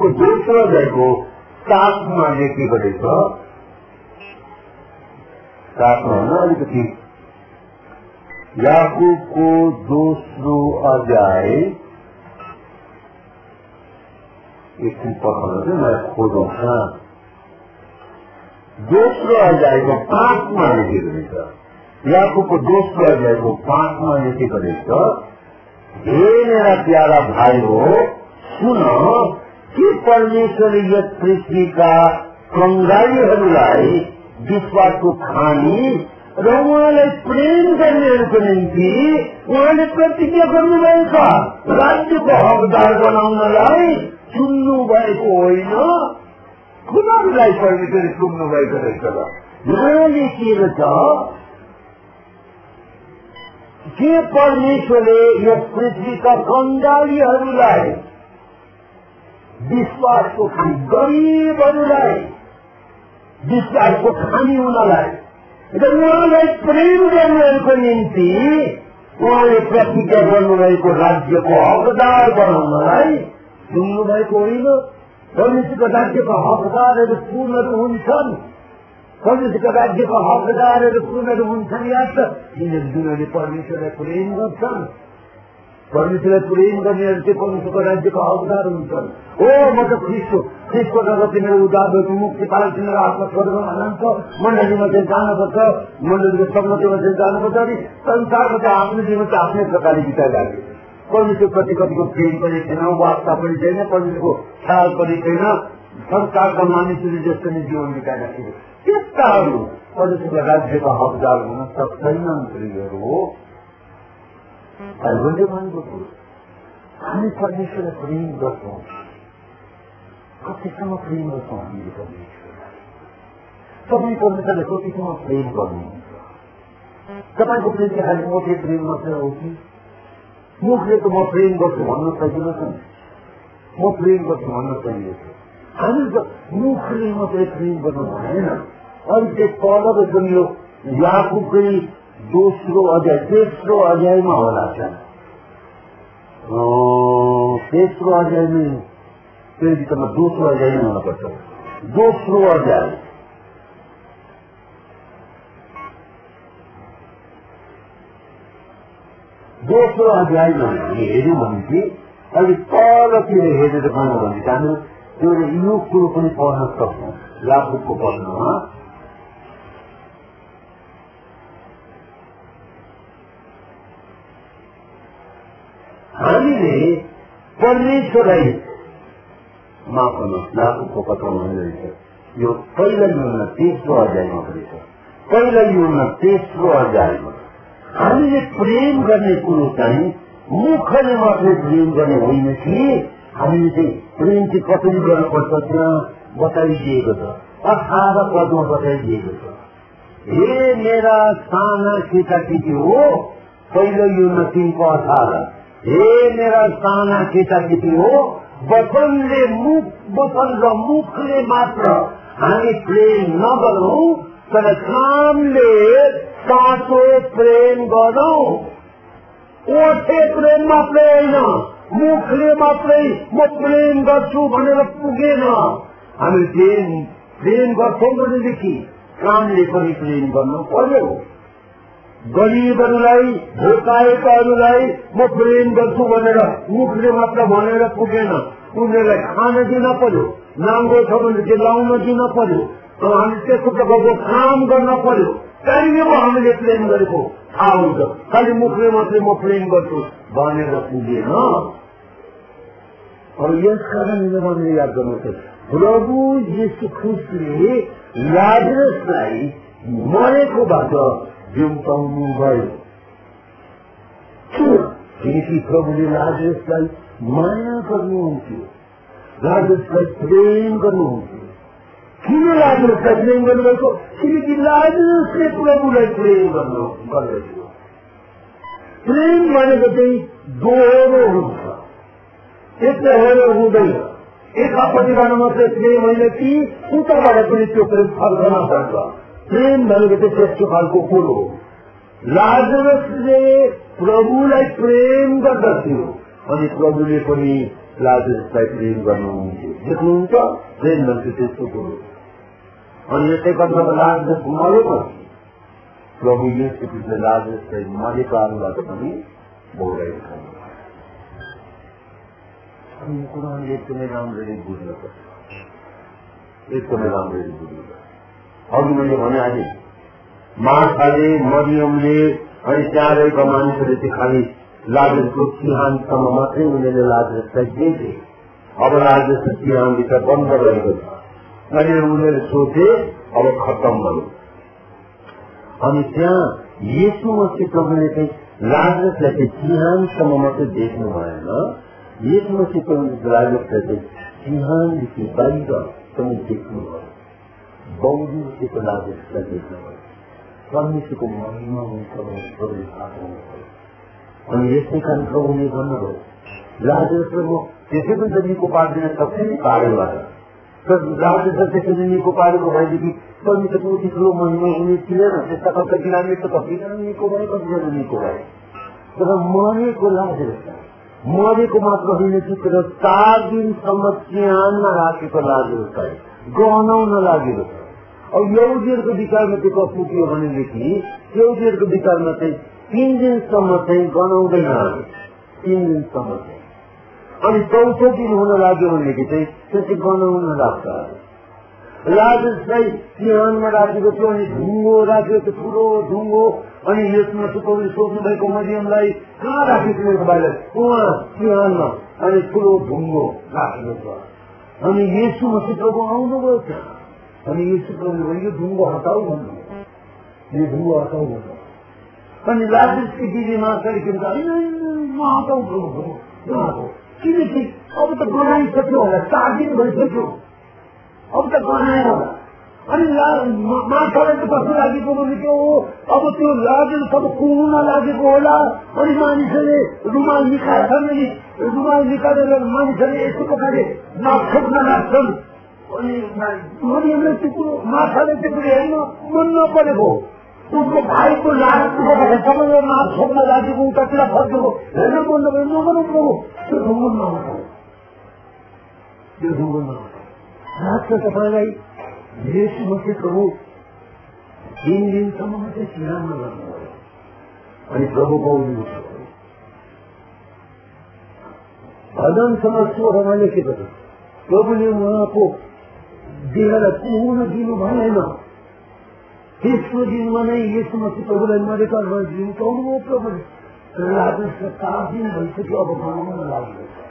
S1: अध्यायको 7मा लेखेको छ, साथमा होइन अलिकति याकुबको दोस्रो अध्याय एकछिन पठाउनु चाहिँ मलाई खोजौँ। दोस्रो अध्यायको 5मा लेखेको छ। याकुबको दोस्रो अध्यायको 5मा लेखेको रहेछ, हे मेरा प्यारा भाइ हो सुन कि परमेश्वरले यस पृथ्वीका कंगालीहरूलाई विश्वासको खानी र उहाँलाई प्रेम गर्नेहरूको निम्ति उहाँले प्रतिज्ञा गर्नुभएको छ। राज्यको हकदार बनाउनलाई चुन्नु भएको होइन, खुदालाई परमेश्वरले चुन्नु भएको रहेछ। यहाँ लेखिएको छ के परमेश्वरले यस पृथ्वीका कंगालीहरूलाई विश्वासको खानी, गरीबहरूलाई विश्वासको खानी हुनलाई र उहाँलाई प्रेम गर्नेहरूको निम्ति उहाँले प्रतिज्ञा गर्नुभएको राज्यको हकदार बनाउनलाई सुन्नु भएको होइन। परमेश्वरको राज्यको हकदारहरू पूर्णहरू हुन्छन्। परमेश्वरको राज्यको हकदारहरू पूर्णहरू हुन्छन् या त जुनहरूले परमेश्वरलाई प्रेम गर्छन्। परमेश्वरलाई प्रेम गर्नेहरू चाहिँ परमेश्वरको राज्यको हकदार हुन्छन्। ओ म त ख्रिस्टको नगर तिनीहरू उद्धारको मुक्ति पाल तिनीहरू आत्मा स्वर्गमा जान्छ, मण्डलीमा चाहिँ जानुपर्छ, मण्डलीको सङ्गतिमा चाहिँ जानुपर्छ। अनि संसारको चाहिँ आफ्नो जीवन चाहिँ आफ्नै प्रकारले बिताइरहेको परमेश्वर प्रति कतिको प्रेम पनि छैन, वास्ता पनि छैन, परमेश्वरको ख्याल पनि छैन। संसारका मानिसहरूले जस्तो नै जीवन बिताइरहेको त्यस्ताहरू परमेश्वरको राज्यको हकदार हुन सक्दैनन्। प्रियहरू हो हामी परमेश्वरलाई प्रेम गर्छौँ। कतिसम्म प्रेम गर्छौँ हामीले परमेश्वरलाई? तपाईँ परमेश्वरलाई कतिसम्म प्रेम गर्नुहुन्छ? तपाईँको प्रेम चाहिँ खालि मोटे प्रेम मात्रै हो कि मुखले त म प्रेम गर्छु भन्न सकिन्छ नि? म प्रेम गर्छु भन्न सकिन्छ। हामी त मुखले मात्रै प्रेम गर्नु भएन। अनि त्यो तलको जुन यो याकुबकै दोस्रो अध्याय तेस्रो अध्यायमा होला छ, तेस्रो अध्यायमै त्यो विषयमा दोस्रो अध्याय हुनुपर्छ। दोस्रो अध्याय दोस्रो अध्यायमा हामी हेऱ्यौँ भने कि अलिक तलतिर हेरेर गयौँ भने चाहिँ हामी त्यो यो कुरो पनि पढ्न सक्छौँ। याकुबको पढ्नुमा हामीले परमेश्वरलाई माफ गर्नुहोस्, याकुबको पत्रमा रहेछ यो पहिला युगमा तेस्रो अध्यायमा पनि छ। पहिला युगमा तेस्रो अध्यायमा हामीले प्रेम गर्ने कुरो चाहिँ मुखले मात्रै प्रेम गर्ने होइन कि हामीले चाहिँ प्रेम चाहिँ कसरी गर्नुपर्छ त्यहाँ बताइदिएको छ। 18 पदमा बताइदिएको छ, हे मेरा साना केटाकेटी हो। पहिलो युगमा 3:18, हे मेरा साना केटाकेटी हो, वचनले वचन र मुखले मात्र हामी प्रेम नगरौँ, तर कामले साँचो प्रेम गरौँ। ओठे प्रेम मात्रै होइन, मुखले मात्रै म प्रेम गर्छु भनेर पुगेन। हामी प्रेम गर्छौँ भनेदेखि कामले पनि प्रेम गर्नु पर्यो। गरीबहरूलाई भोकाएकाहरूलाई म प्रेम गर्छु भनेर मुखले मात्र भनेर पुगेन। उनीहरूलाई खान दिन पर्यो, नाङ्गो छ भने चाहिँ लाउन दिन पर्यो। हामी त्यसको प्रकारको काम गर्न पर्यो। त्यहाँनिर हामीले प्रेम गरेको थाहा हुन्छ। खालि मुखले मात्रै म प्रेम गर्छु भनेर पुगेन। यस कारणले मैले याद गर्नुपर्छ, प्रभु यीशु ख्रिस्टले लाजरसलाई मरेकोबाट जिउताउनु भयो। किनकि प्रभुले लाजरसलाई माया गर्नुहुन्थ्यो, लाजरसलाई प्रेम गर्नुहुन्थ्यो। किन लाजरसलाई प्रेम गर्नुभएको? किनकि लाजरसले प्रभुलाई प्रेम गर्दथ्यो। प्रेम भनेको चाहिँ दोहोरो हुन्छ, एकैहरू हुँदैन। एकापट्टिबाट मात्रै प्रेम होइन कि उताबाट पनि त्यो प्रेम फर्कन पर्छ। प्रेम भनेको चाहिँ त्यस्तो खालको कुरो हो। लाजरसले प्रभुलाई प्रेम गर्दथ्यो अनि प्रभुले पनि लाजरसलाई प्रेम गर्नुहुन्थ्यो। देख्नुहुन्छ, प्रेम भनेको त्यस्तो कुरो। अनि यसै गर्दा लाजरस मरेको, प्रभु येशू ख्रीष्टले लाजरसलाई मरेको आरुबाट पनि बोलाइरहेको छ। यो कुराले एकदमै राम्ररी बुझ्नुपर्छ, एकदमै राम्ररी बुझ्नुपर्छ। अघि मैले भने आज मार्थाले, मरियमले अनि त्यहाँ रहेका मानिसहरूले चाहिँ खालि लाजरको सिंहानसम्म मात्रै उनीहरूले लाजरसलाई दिए। अब लाजरको सिंहानभित्र बन्द रहेको छ अनि उनीहरूले सोचे अब खत्म भयो। अनि त्यहाँ येशू मसीह प्रभुले चाहिँ लाजरसलाई चाहिँ सिंहानसम्म मात्रै देख्नु भएन, येशू मसीह प्रभुले लाजरसलाई चाहिँ सिंहानदेखि बाहिर पनि देख्नु भयो, बहुदूरसित लाजरसलाई देख्नु भयो। परमेश्वरको महिमा हुन्छ प्रभुले थाहा पाउनुभयो। अनि यसै कारण प्रभुले भन्नुभयो लाजरस प्रभु त्यसै पनि त निको पार्दैन सक्छ नि पाहाडबाट, तर लाजरस त्यसरी निको पारेको भएदेखि परमेश्वरको उति ठुलो महिमा हुने थिएन। त्यस्ता कति बिरामी त कतिजना निको भए, कतिजना निको भए, तर मरेको लाजरसलाई, मरेको मात्र होइन कि तर 4 दिनसम्म सिंहानमा राखेको लाजरसलाई गहनाउन लागेको छ। अब यहुदीहरूको विचारमा त्यो कस्तो थियो भनेदेखि यहुदीहरूको विचारमा चाहिँ 3 दिनसम्म चाहिँ गनाउँदैन, 3 दिनसम्म चाहिँ, अनि 4थो दिन हुन लाग्यो भनेदेखि चाहिँ त्यो चाहिँ गनाउन लाग्छ। लाजरसलाई सिंहानमा राखेको थियो अनि ढुङ्गो राखेको थियो, ठुलो ढुङ्गो। अनि यसमा तपाईँले सोध्नु भएको मरियमलाई कहाँ राखेको थियो बाहिर, उहाँ सिंहानमा, अनि ठुलो ढुङ्गो राखेको छ। अनि येशू मसीह प्रभु आउनुभयो त्यहाँ, अनि येशू प्रभुले यो ढुङ्गो हटाऊ भन्नुभयो, यो ढुङ्गो हटाऊ भन्नुभयो। अनि लाजरसकी दिदी मार्थाले के भन्छ, नहटाऊ प्रभु, किनकि अब त गनाइसक्यो होला, 4 दिन भइसक्यो, अब त गनायो होला। अनि मार्थालाई त कस्तो लागेको भनेको अब त्यो लाजरस सब कुहुन लागेको होला। अनि मानिसहरूले रुमाल निकाल्छन्, अनि रुमाल निकालेर मानिसहरूले यस्तो प्रकारले नाक छोप्न लाग्छन्। अनि मरियमले त्यो कुरो, मार्थाले त्यो कुरो हेर्न मन नपरेको, उसको भाइको लाजरसको सबैले नाक छोप्न लागेको, उतातिर फर्केको हेर्न मन नपरेको, नगर्नु प्रभु त्यो ढुङ्गो नहटाऊ, त्यो ढुङ्गो नहटाऊ। लाग्छ तपाईँलाई येशू मसीह प्रभु 3 दिनसम्म मात्रै सिंहानमा गर्नुभयो अनि प्रभु पाउनु भजन समाजमा लेखेको छ प्रभुले उहाँको देहलाई पुनः दिनु भएन। तेस्रो दिनमा नै येशू मसीह प्रभुलाई मरेका जिउताउनुभयो प्रभुले। लाजरसलाई 4 दिन भइसक्यो, अब बनाउन लागेको छ।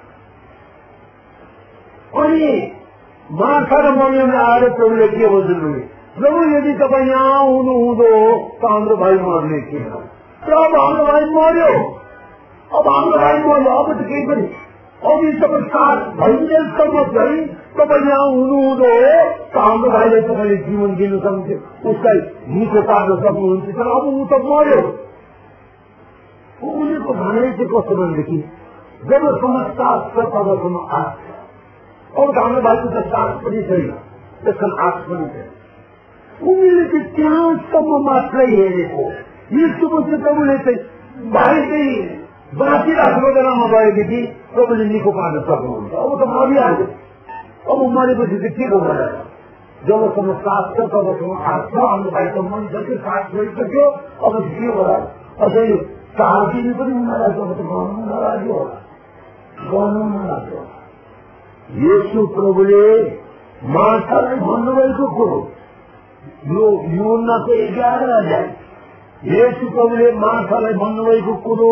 S1: अनि मार्था र मरियमले आएर प्रभुले के भन्नु, प्रभु यदि तपाईँ यहाँ हुनुहुँदो त हाम्रो भाइ मर्ने थिएन, तर अब हाम्रो भाइ मर्यो, अब हाम्रो भाइ मर्यो, अब त केही पनि, अब तपाईँ साथ भइन्जेलसम्म चाहिँ तपाईँ यहाँ हुनुहुँदो त हाम्रो भाइलाई तपाईँले जीवन दिनु सक्नुहुन्थ्यो, उसलाई निको पार्न सक्नुहुन्थ्यो, तर अब ऊ त मर्यो। उनीहरूको भनाइ चाहिँ कस्तो भनेदेखि जबसम्म साथ छ तबसम्म आश छ, अब हाम्रो भाइको त साथ पनि छैन, त्यसको आश पनि छैन। उनीहरूले चाहिँ त्यहाँसम्म मात्रै हेरेको। येशू मसीह प्रभुले चाहिँ भाइ चाहिँ बाँचिराखेको बेलामा भएदेखि प्रभुले निको पार्न सक्नुहुन्छ। अब त मरिहाल्यो, अब मरेपछि चाहिँ के गर्नु, जबसम्म साथ छ तबसम्म आश छ। हाम्रो भाइ त मरिसक्यो, साथ छोडिसक्यो, अब के होला, अझै 4 दिन पनि उनीहरूलाई अब त गर्नु नलाग्यो होला, गर्नु नलाग्यो होला। येशू प्रभुले मार्थालाई भन्नुभएको कुरो यो यूहन्नाको 11 अध्याय, येशू प्रभुले मार्थालाई भन्नुभएको कुरो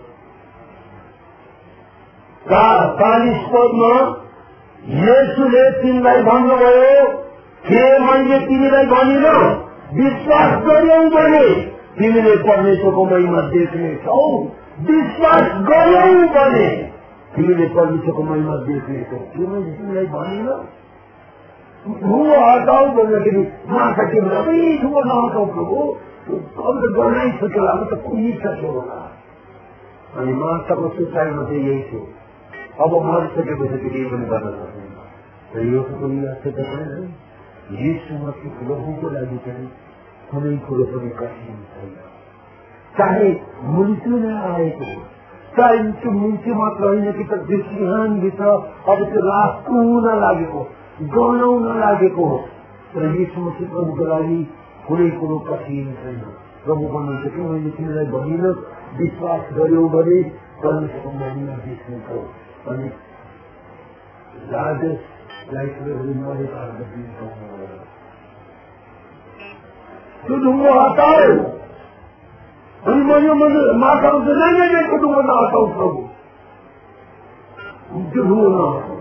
S1: 40 पदमा येशूले तिमीलाई भन्नुभयो, के मैले तिमीलाई भनिन, विश्वास गर्यौ भने तिमीले परमेश्वरको महिमा देख्नेछौ, विश्वास गर्यौ भने तिमीले परमेश्वरको महिमा देख्नेछौ। के मैले तिमीलाई भनिन, ढुङ्गो हटाऊ भन्दाखेरि मार्था के भन्छ, ढुङ्गो नहटाऊ प्रभु, अब त गनाइसक्यो, अब त कुहिसक्यो होला। अनि मार्थाको सोचाइमा चाहिँ यही थियो, अब मरिसकेपछि केही पनि गर्न सक्दैन। र यो पनि लाग्छ तपाईँ येशू मसीह प्रभुको लागि चाहिँ कुनै कुरो पनि कठिन छैन। चाहे मृत्यु नै आएको हो, चाहे त्यो मृत्यु मात्र होइन कि त सिंहानभित्र अब त्यो लास कुहुन लागेको, गनाउन लागेको हो, तर येशू मसीह प्रभुको लागि कुनै कुरो कठिन छैन। प्रभु भन्नुहुन्छ कि मैले तिमीलाई भनिन विश्वास गर्यो भने परमेश्वरको महिमा देख्नेछौ अनि त्यो ढुङ्गो हटाओ अनि मैले माताको त्यो ढुङ्गो नहटाउ प्रभु त्यो ढुङ्गो नहटाउ।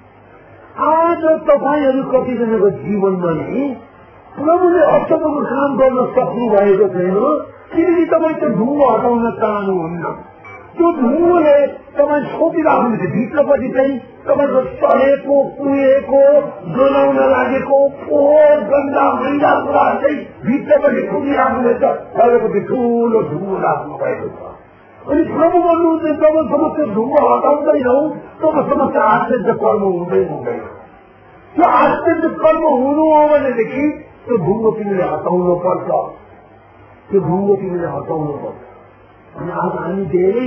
S1: आज तपाईँहरू कतिजनाको जीवनमा नि प्रभुले अचम्मको काम गर्न सक्नु भएको छैन किनकि तपाईँ त्यो ढुङ्गो हटाउन चाहनुहुन्न। त्यो ढुङ्गोले तपाईँ छोपिराख्नुहुन्छ भित्रपट्टि चाहिँ तपाईँको सहेको कुहेको जलाउन लागेको फोहोर गन्दा मैला कुरा चाहिँ भित्रपट्टि छोपिराख्नुहुनेछ तपाईँको ठुलो ढुङ्गो राख्नु भएको छ। अनि प्रभु भन्नुहुन्छ जबसम्म त्यो ढुङ्गो हटाउँदैनौ तबसम्म त्यो आश्चर्य कर्म हुँदैन। त्यो आश्चर्य कर्म हुनु हो भनेदेखि त्यो ढुङ्गो तिमीले हटाउनु पर्छ, त्यो ढुङ्गो तिमीले हटाउनु पर्छ। अनि आज हामी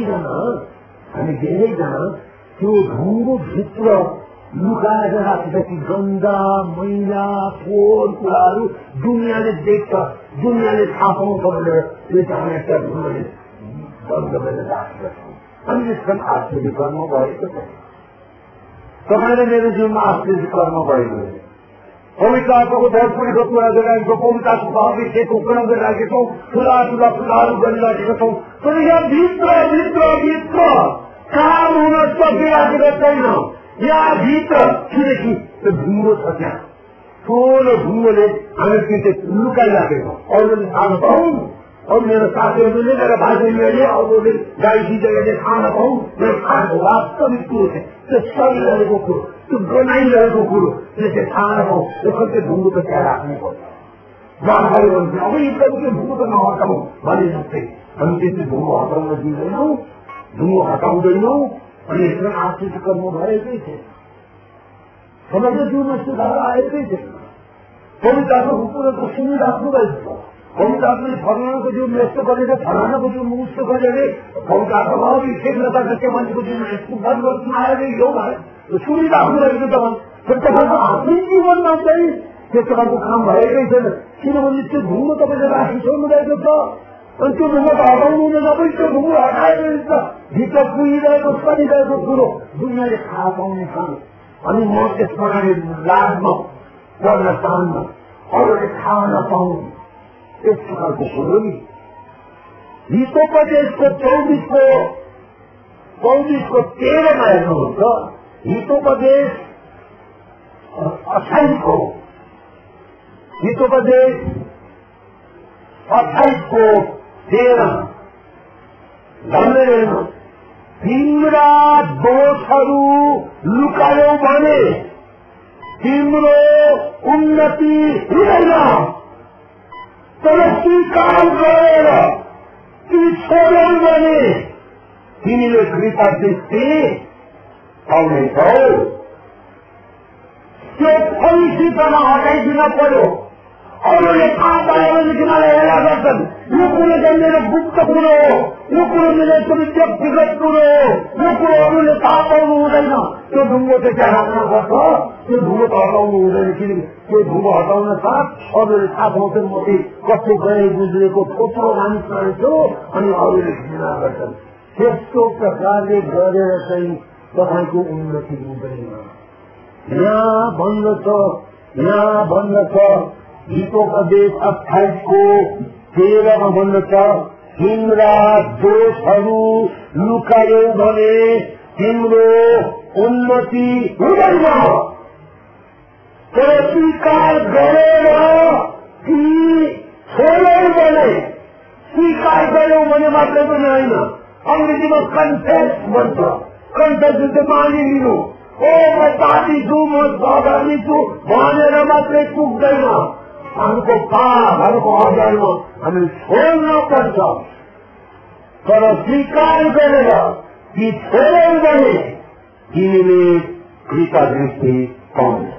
S1: धेरैजना त्यो ढुङ्गो भित्र लुकाएर राखेपछि गन्दा मैला फोहोर कुराहरू दुनियाँले देख्छ, दुनियाँले थाहा पाउँछ भनेर त्यो चाहिँ एउटा ढुङ्गोले बन्द गरेर राखेको छ। अनि यसमा आश्चर्य कर्म भएको छ। तपाईँले मेरो जीवनमा आश्चर्य कर्म भएको छ। पवित्र आत्माको भरपुरीको कुरा गरिरहेको छौँ, पवित्र आत्माको अभिषेकको कुरा गरिरहेको छौँ, ठुला ठुला कुराहरू गरिरहेको छौँ, तर यहाँ भित्र काम हुन सकिरहेको छैन। यहाँ भित्र किनकि त्यो ढुङ्गो छ, त्यहाँ ठुलो ढुङ्गोले हामी त्यो लुकाइराखेको अरूले थाहा पाउँ, अरू मेरो साथीहरूले मेरो भाइबहिनीहरूले अरूले गाई दिदीहरूले थाहा नपाउँ। मेरो खाएको वास्तविक कुरो छ, त्यो चलिरहेको कुरो, त्यो गनाइरहेको कुरो त्यसले थाहा नपाउँ। त्यो कति ढुङ्गो त त्यहाँ राख्नु पर्छ। जानकारी भन्छ अब एकदम त्यो ढुङ्गो त नहटाउँ भने जस्तै हामी त्यति ढुङ्गो हटाउन दिँदैनौँ, ढुङ्गो हटाउँदैनौँ। अनि यसमा आश्चर्य कर्म भएकै छ, सबैको जीवनमा सुधार आएकै छ। पवित्र आत्माको कुराको सुनिराख्नु भएको छ। पवित्र आत्माले फलानाको जीवन यस्तो गरेर फलानाको जीवन उस्तो गरेर पवित्र आत्मा अभिषेक नगर्दा त्यो मान्छेको जीवनमा यस्तो परिवर्तन आएर यो भयो सुनिराख्नु रहेको तपाईँ। तर तपाईँको आफ्नै जीवनमा चाहिँ त्यो तपाईँको काम भएकै छैन, किनभने त्यो ढुङ्गो तपाईँले राखिसक्नु रहेको छ। अनि त्यो ढुङ्गो त हटाउनु हुँदैन, तपाईँ त्यो ढुङ्गो हटाएको छ। भित्र पुगिरहेको सरिरहेको कुरो दुनियाँले थाहा पाउने छ। अनि म त्यस प्रकारले लाजमा पर्न चाहन्न, अरूले थाहा नपाउनु यस प्रकारको कुरो नि। हितोपदेशको 24को 13मा हेर्नुहुन्छ, हितोपदेश 28को हितोपदेश 28को 13 भन्दै तिम्रा दोषहरू लुकायौ भने तिम्रो उन्नति हुँदैन, तर स्वीकार गरेर ती छोड्यौ भने तिमीले कृपा दृष्टि पाउनेछौ। त्यो फलिसितमा हटाइदिन पर्यो। अरूले थाहा पायो भनेदेखि मलाई हेला गर्छन्, यो कुरो चाहिँ मेरो गुप्त कुरो हो, यो कुरो मेरो एकदमै व्यक्तिगत कुरो हो, यो कुरो अरूले थाहा पाउनु हुँदैन। त्यो ढुङ्गो चाहिँ त्यहाँ राख्न पर्छ, त्यो ढुङ्गो त हटाउनु हुँदैन। किनकि त्यो ढुङ्गो हटाउन साथ अरूले थाहा पाउँछन् म चाहिँ कस्तो गए गुज्रेको थोत्रो मानिस रहेछु, अनि अरूले घृणा गर्छन्। त्यस्तो प्रकारले गरेर चाहिँ तपाईँको उन्नति हुँदैन। यहाँ भन्दछ हितोपदेश 28को 13मा भन्दछ, तिम्रा दोषहरू लुकायौ भने तिम्रो उन्नति हुँदैन, तर स्वीकार गरेर ती छोड्यौ भने, स्वीकार गर्यौ भने मात्रै पनि होइन, अङ्ग्रेजीमा कन्फेस भन्छ। कन्फेस चाहिँ मानिलिनु, ओ म पापी छु, म अधर्मी छु भनेर मात्रै पुग्दैन। हाम्रो पापहरूको अगाडिमा हामी छोड्न पर्छ, तर स्वीकार गरेर ती छोड्यौ भने तिमीले कृपा दृष्टि पाउनेछ।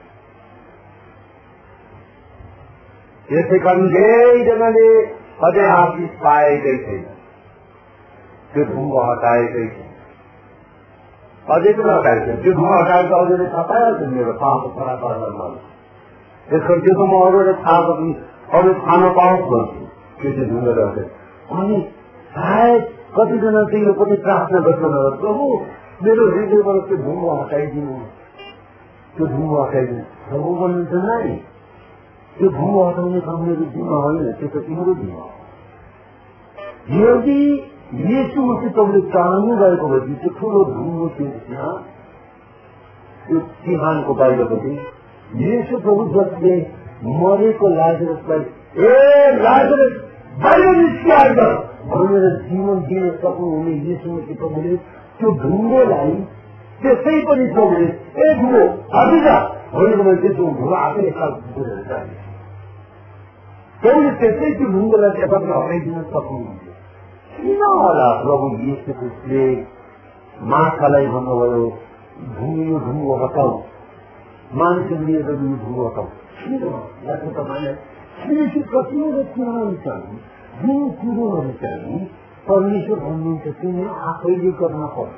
S1: त्यसै कारण धेरैजनाले अझै आशिष पाएकै छैन, त्यो ढुङ्गो हटाएकै छैन, अझै पनि हटाएको छ। त्यो ढुङ्गो हटाएको अरूले थाहा पाइहाल्छ मेरो पापको परापर्दमा। त्यसको त्यो त म अरूले थाहा पनि अरू थाहा नपाओस् भन्छु, त्यो चाहिँ ढुङ्गा रहेछ। अनि सायद कतिजना चाहिँ यो पनि प्रार्थना गर्छन्, प्रभु मेरो हृदयबाट त्यो ढुङ्गा हटाइदिनु, त्यो ढुङ्गा हटाइदिनु। प्रभु भन्नुहुन्छ नानी त्यो ढुङ्गा हटाउने काम मेरो जिम्मा होइन, त्यो त तिम्रो जिम्मा हो। यदि येशू मसीह तपाईँले चाहनु भएको भएपछि त्यो ठुलो ढुङ्गो थियो त्यहाँ त्यो सिंहानको बाहिरपट्टि येशू प्रभु जसले मरेको लाजरसलाई ए लाजरस बाहिर निस्किआएछ भनेर जीवन दिन सक्नुहुने येशू मसीह प्रभुले त्यो ढुङ्गोलाई त्यसै पनि प्रभुले ए ढुङ्गो हटिजा भनेको मैले त्यो ढुङ्गो आफै बुझेर जाने प्रभुले त्यसै त्यो ढुङ्गोलाई यतापट्टि हटाइदिन सक्नुहुन्थ्यो। किन होला प्रभु येशू ख्रिस्टले माछालाई भन्नुभयो ढुङ्गो ढुङ्गो हटाऊ, मानिसहरूले यो ढुङ्गो हटाऊ? किन लाग्छ तपाईँलाई? किनकि कतिवटा कुराहरू छन् जुन कुरोहरू चाहिँ परमेश्वर भन्नुहुन्छ तिमीले आफैले गर्न पर्छ,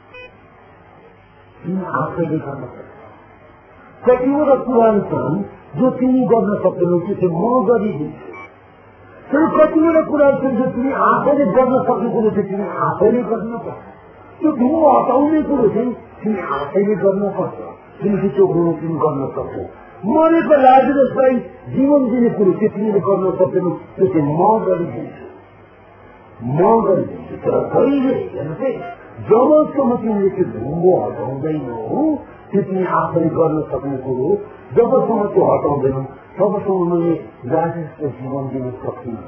S1: तिमी आफैले गर्न पर्छ। कतिवटा कुराहरू छन् जो तिमी गर्न सक्दैनौ त्यो चाहिँ म गरिदिन्छु। तर कतिवटा कुराहरू छन् जो तिमी आफैले गर्न सक्ने कुरो चाहिँ तिमी आफैले गर्नुपर्छ। त्यो ढुङ्गो हटाउने कुरो चाहिँ तिमी आफैले गर्नुपर्छ, किनकि त्यो कुरो तिमी गर्न सक्छौ। मरेको लाजरसलाई जीवन दिने कुरो चाहिँ तिमीले गर्न सक्दैनौ, त्यो चाहिँ म गरिदिन्छु, म गरिदिन्छु। तर कहिले हेर्नुहोस् जबसम्म तिमीले त्यो ढुङ्गो हटाउँदैनौ त्यो तिमी आफैले गर्न सक्ने कुरो जबसम्म त्यो हटाउँदैनौ तबसम्म मैले लाजरसको जीवन दिन सक्दिनँ,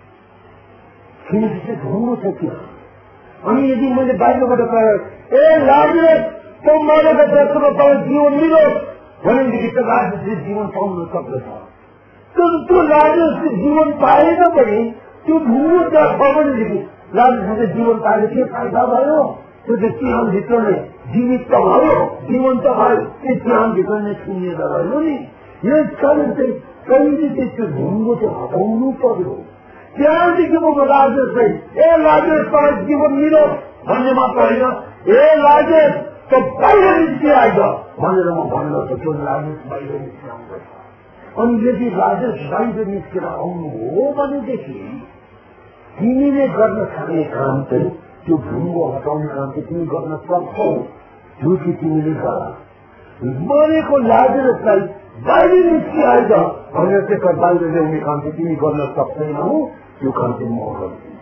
S1: किनकि त्यो ढुङ्गो छ क्या। अनि यदि मैले बाहिरबाट ए लाजरस त मरेको जसमा तपाईँ जीवन मिलोस् भनेदेखि त लाजरसले जीवन पाउन सक्दछ। तर त्यो लाजरसले जीवन पाएन भने त्यो ढुङ्गो त्यहाँ छ भनेदेखि लाजरसले जीवन पाएर के फाइदा भयो? त्यो चाहिँ सिंहानभित्र नै जीवित त भयो, जीवन त भयो, त्यो सिंहानभित्र नै सुनिएर भयो नि। यस कारण चाहिँ कहिले चाहिँ त्यो ढुङ्गो चाहिँ हटाउनु पर्यो। त्यहाँदेखि म लाजरसलाई ए लाजरस तपाईँ जीवन मिलोस् भन्ने मात्र होइन, ए लाजरस त बाहिर निस्किआइज भनेर म भन्न सक्छु। लाजरस बाहिर निस्किआउँदैछ। अनि यदि लाजरस बाहिर निस्केर आउनु हो भनेदेखि तिमीले गर्न सक्ने काम चाहिँ त्यो ढुङ्गो हटाउने काम चाहिँ तिमी गर्न सक्छौ, जो कि तिमीले गर। मरेको लाजरसलाई बाहिर निस्किआइज भनेर त्यसलाई बाहिर ल्याउने काम चाहिँ तिमी गर्न सक्दैनौ, त्यो काम चाहिँ म गर्दिन्छु।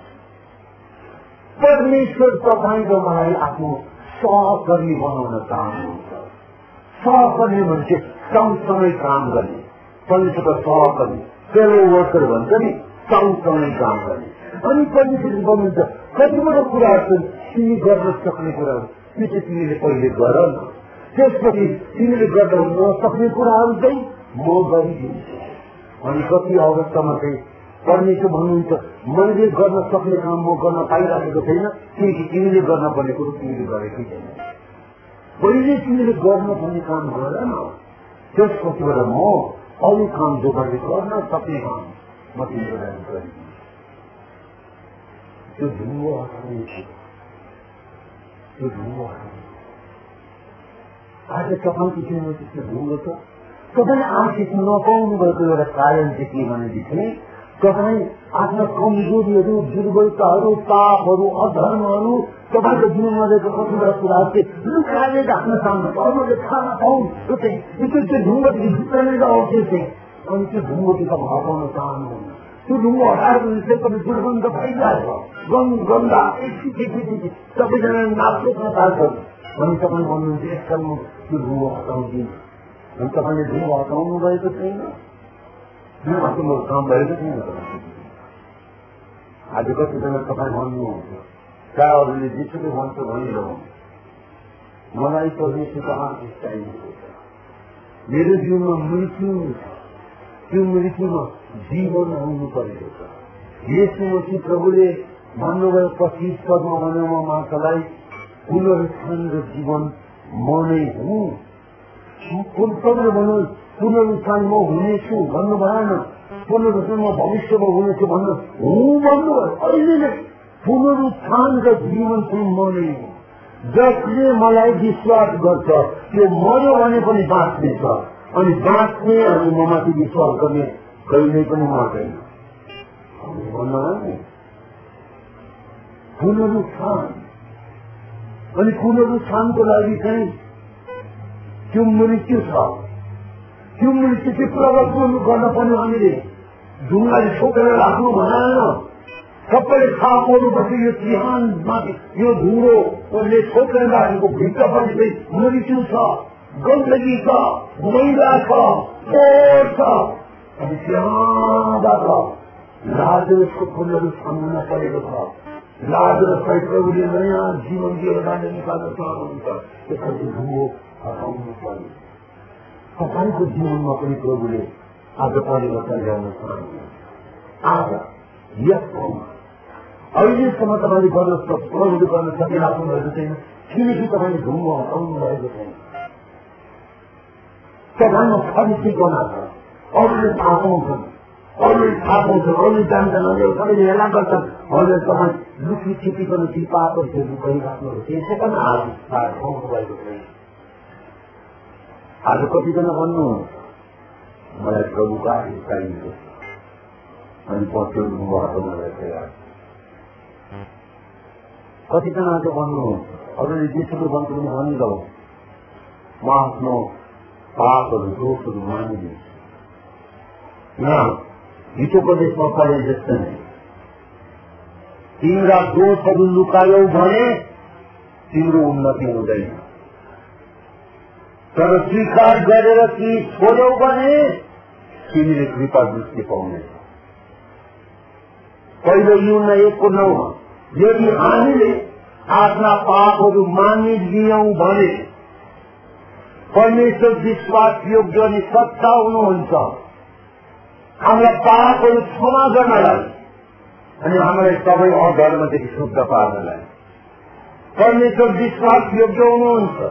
S1: परमेश्वर तपाईँ र मलाई आफ्नो सहकर्मी बनाउन चाहनुहुन्छ। सहकर्मी मान्छे सँगसँगै काम गर्ने, परमेश्वरको सहकर्मी फेलो वर्कर भन्छ नि, सँगसँगै काम गर्ने। अनि परमेश्वरले भन्नुहुन्छ कतिवटा कुराहरू तिमी गर्न सक्ने कुराहरू त्यो चाहिँ तिमीले पहिले गर न, त्यसपछि तिमीले गर्न नसक्ने कुराहरू चाहिँ म गरिदिन्छु। अनि कति अवस्थामा चाहिँ परमेश्वर भन्नुहुन्छ मैले गर्न सक्ने काम म गर्न पाइराखेको छैन, किनकि तिमीले गर्न पर्ने कुरो तिमीले गरेकै छैन। पहिले तिमीले गर्न पर्ने काम गर न, त्यसपछिबाट म अरू काम जो गर्ने गर्न सक्ने काम म तिम्रो लागि गरिदिन्छु। त्यो ढुङ्गो हटाउने त्यो ढुङ्गो हटाउने आज तपाईँको जीवनमा त्यस्तो ढुङ्गो छ। तपाईँले आशिष नपाउनु भएको एउटा कारण चाहिँ के भनेदेखि तपाईँ आफ्ना कमजोरीहरू, दुर्बलताहरू, पापहरू, अधर्महरू, तपाईँको जीवनमा रहेको कतिवटा कुराहरू चाहिँ लुकाएर राख्न चाहनुहुन्छ। अरूले थाहा नपाउन्, त्यो चाहिँ त्यो ढुङ्गोदेखि भित्र नै रहोस् चाहिँ। अनि त्यो ढुङ्गोदेखि तपाईँ हटाउन चाहनुहुन्न। त्यो ढुङ्गो हटाएर चाहिँ तपाईँ दुर्गन्ध भइरहेछ, गन्दा सबैजना नाच्न थाल्छन्। अनि तपाईँ भन्नुहुन्छ यसकाल म त्यो ढुङ्गो हटाउँदिनँ। अनि तपाईँले ढुङ्गो हटाउनु भएको छैन, आफ्नो काम भएको छैन। आज कतिजना तपाईँ भन्नुहुन्छ चाहे अरूले जेसुकै भन्छ भनिरहनु, मलाई परमेश्वरको आशिष चाहिएको छ, मेरो जीवनमा मृत्यु छ, त्यो मृत्युमा जीवन आउनु परेको छ। येशू मसीह प्रभुले भन्नुभयो 25 पदमा भनेमा माछालाई पुनरुत्थान र जीवन म नै हुँ। प्रभुले भन्नु पुनरुत्थान म हुनेछु भन्नु भएन, पुनरुत्थान म भविष्यमा हुनेछु भन्नु भन्नुभयो। अहिले नै पुनरुत्थान र जीवन चाहिँ म नै हुँ। जसले मलाई विश्वास गर्छ त्यो मर्यो भने पनि बाँच्ने छ, अनि बाँच्ने अनि ममाथि विश्वास गर्ने कहिल्यै पनि मर्दैन। भन्नु पुनरुत्थान। अनि पुनरुत्थानको लागि चाहिँ त्यो मृत्यु छ, त्यो मृत्यु चाहिँ प्रगत गर्न पर्ने। हामीले ढुङ्गाले छोपेर राख्नु भएन, सबैले थाहा पाउनुपर्छ यो चिहानमाथि यो धुरोले छोपेर राखेको भित्रपट्टि चाहिँ मृत्यु छ, गन्दगी छ, मैला छ, फोहोर छ। अनि त्यहाँबाट लाजरसको पुनरुत्थान हुन परेको छ। लाजरसलाई प्रभुले नयाँ जीवन दिएर निकाल्न चाहनुहुन्छ। त्यसपछि ढुङ्गो हटाउनु पर्यो। तपाईँको जीवनमा पनि प्रभुले आज परिवर्तन ल्याउन चाहनुहुन्छ। आज यस ठाउँमा अहिलेसम्म तपाईँले प्रभुले गर्न सकिरहेको भएको छैन, किनकि तपाईँले ढुङ्गो हटाउनु भएको छैन। तपाईँमा फरिसी गना छ, अरूले थाहा पाउँछन्, अरूले थाहा पाउँछन्, अरूले जान्छन्, अरूले सबैले हेला गर्छन्। अरूले तपाईँ लुकी छिपिकन ती पापहरू गरिराख्नुहुन्छ। त्यसै कारण आज भएको छैन। आज कतिजना भन्नु मलाई प्रभुको आशिष चाहिन्छ, अनि पछ्यौ हटाउनलाई तयार। कतिजना आज भन्नु अरूले जेसुकै भन्छु पनि भनिरह, म आफ्नो पापहरू दोषहरू मानिदिन्छु। हितोपदेशमा पढे जस्तो नै तिम्रा दोषहरू लुकायौ भने तिम्रो उन्नति हुँदैन, तर स्वीकार गरेर ती छोड्यौ भने तिमीले कृपा दृष्टि पाउनेछ। पहिलो युहन्ना 1:9 यदि हामीले आफ्ना पापहरू मानिलियौं भने परमेश्वर विश्वास योग्य अनि सच्चा हुनुहुन्छ हाम्रा पापहरू क्षमा गर्नलाई अनि हामीलाई सबै अधर्मदेखि शुद्ध पार्नलाई। परमेश्वर विश्वास योग्य हुनुहुन्छ,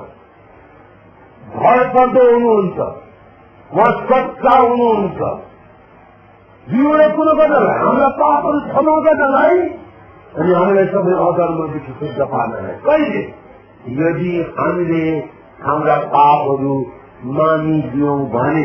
S1: भरपर्दो हुनुहुन्छ, उहाँ सच्चा हुनुहुन्छ। जीवनलाई पुनः गर्नलाई, हाम्रा पापहरू क्षमा गर्नलाई अनि हामीलाई सबै अधर्मदेखि शुद्ध पार्नलाई। कहिले? यदि हामीले हाम्रा पापहरू मानिदियौं भने।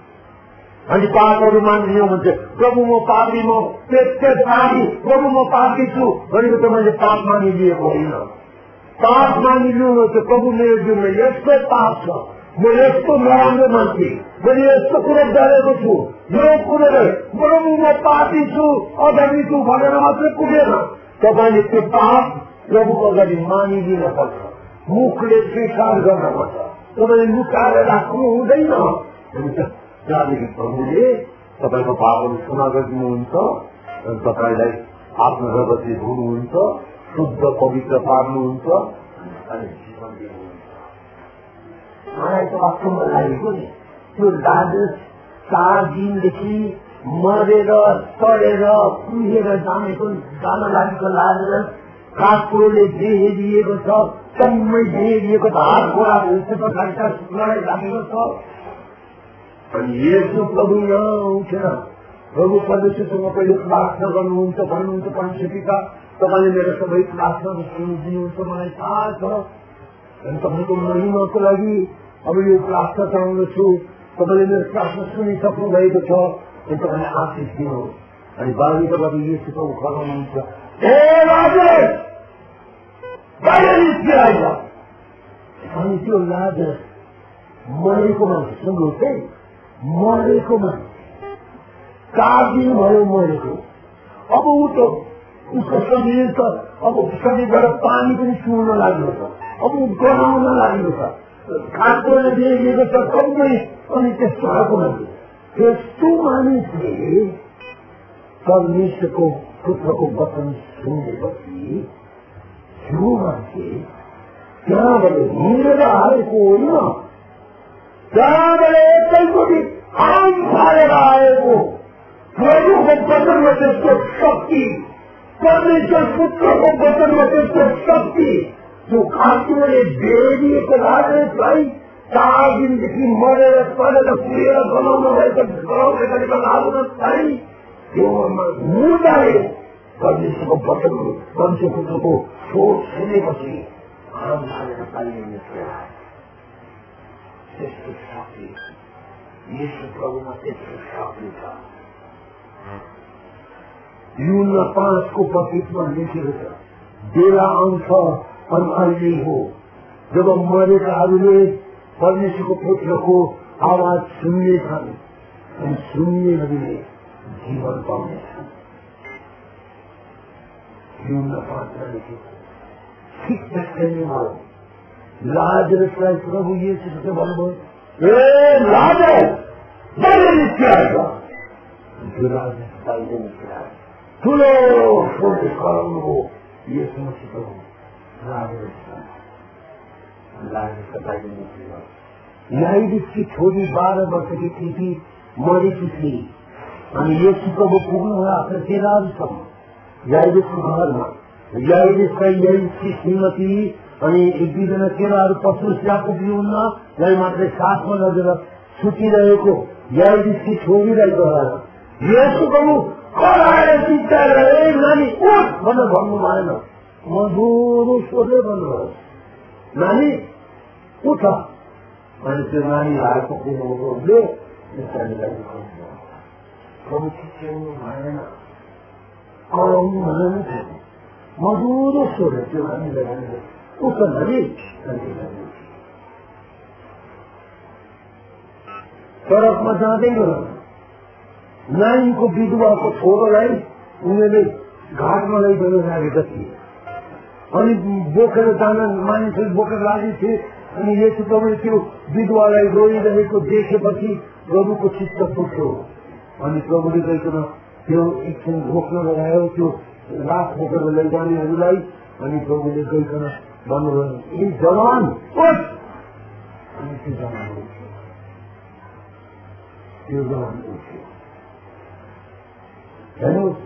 S1: अनि पापहरू मानिदियौं भने प्रभु म पापी, म पापी, प्रभु म पापी छु भनेको त मैले पाप मानिदिएको होइन। पाप मानिलिनु चाहिँ प्रभु मेरो जीवनमा यस्तो पाप छ, म यस्तो नराम्रो मान्छे, मैले यस्तो कुरो गरेको छु, यो कुरोले प्रभु म पापी छु, अधर्मी छु भनेर मात्रै पुगेन। तपाईँले त्यो पाप प्रभुको अगाडि मानिदिन पर्छ, मुखले स्वीकार गर्नुपर्छ। तपाईँले लुकाएर राख्नु हुँदैन। त्यहाँदेखि प्रभुले तपाईँको पापहरू क्षमा गरिदिनुहुन्छ अनि तपाईँलाई आफ्नो जगतले धुनुहुन्छ, शुद्ध पवित्र पार्नुहुन्छ अनि जीवन दिनुहुन्छ। मलाई त वास्तवमा लागेको नि त्यो लाजरस 4 दिनदेखि मरेर सडेर पुगेर जान लागेको लाजरस काठले देहिएको छ, सम्मै देहिएको छ, हात घोडाहरू लडाइ लागेको छ। अनि यसो प्रभु यहाँ उठेर प्रभु परमेश्वरसँग पहिले प्रार्थना गर्नुहुन्छ, भन्नुहुन्छ परमेश्वरका तपाईँले मेरो सबै प्रार्थनाहरू सुनिदिनुहुन्छ, मलाई थाहा छ। अनि तपाईँको महिमाको लागि अब यो प्रार्थना चाहँदछु, तपाईँले मेरो प्रार्थना सुनिसक्नु भएको छ, अनि तपाईँले आशिष दिनुहोस्। अनि बाहिरबाट यसो उखाल्नुहुन्छ, ए लाजरस बाहिर निस्किआइज। अनि त्यो लाजरस मरेको मान्छे, सुन्नुहोस् है, मरेको मान्छे 4 दिन भयो मरेको। अब ऊ त उसको शरीर त अब शरीरबाट पानी पनि चुर्न लाग्यो छ, अब ऊ गराउन लाग्यो छ, खाद्यले दिएको छ सबै। अनि त्यस्तो खालको मान्छे, त्यस्तो मानिसले परमेश्वरको पुत्रको वचन सुनेपछि जो मान्छे त्यहाँबाट हिँडेर आएको होइन, त्यहाँबाट एकैचोटि आम फालेर आएको प्रभुको वचनमा त्यस्तो शक्ति, परमेश्वर पुत्रको वचनमा त्यस्तो शक्ति, जो खाद्यले बेरिएको लाजरसलाई 4 दिनदेखि मरेर सडेर पुगेर गलाउनु भएको लाजरसलाई त्यो मुर्दाले परमेश्वरको वचन, परमेश्वर पुत्रको स्वर सुनेपछि आम फालेर पाइने त्यस्तो शक्ति यीशु प्रभुमा त्यस्तो शक्ति छ। युना 5 को 25 में लेखेको छ, बेला आउँछ अनि अहिले हो जब मरेकाहरूले परमेश्वरको पुत्रको आवाज सुन्नेछन् अनि सुन्नेहरूले जीवन पाउनेछन्। युना 5 में लेखेको ठिक त्यस्तै हो। लाजरसलाई प्रभु येशूले भन्नुभयो, ए लाजरस बाहिर निस्किआएका। जो लाजरस बाहिर निस्किआए ठुलो फोटो कराउनु हो येशू मसीहको लाजरस बाहिर निस्कियो। याइरिसकी छोरी 12 वर्षकी केटी मरेकी थिए अनि येशू प्रभु पुग्नुभयो आफ्ना चेलाहरूसँग याइरिसको घरमा। याइरिसलाई याइरिसकी श्रीमती अनि एक दुईजना चेलाहरू पशुस्याको जीवनमा मात्रै साथमा लगेर छुटिरहेको याइरिसकी छोरीलाई गराएर येशू प्रभु कराएर चिच्चाएर नानी उठ भनेर भन्नु भएन, मधुरो स्वरले भन्नुभयो, नानी उठ। अनि त्यो नानी आएको कुरोले प्रभु चिच्याउनु भएन, कराउनु भएन, मधुरो स्वरले त्यो नानीलाई उठ नानी। सडकमा जाँदै नानीको विधवाको छोरोलाई उनीहरूले घाटमा लैजान लागेका थिए अनि बोकेर जान मानिसहरू बोकेर लागेको थिए। अनि येशू प्रभुले त्यो विधवालाई रोइरहेको देखेपछि प्रभुको चित्त फुट्यो अनि प्रभुले गइकन त्यो एकछिन रोक्न लगायो त्यो लास बोकेर लैजानेहरूलाई। अनि प्रभुले गइकन भन्नुभयो, ए जवान उठ। अनि त्यो जवान उठ्यो, त्यो जवान उठ्यो। हेर्नुहोस्,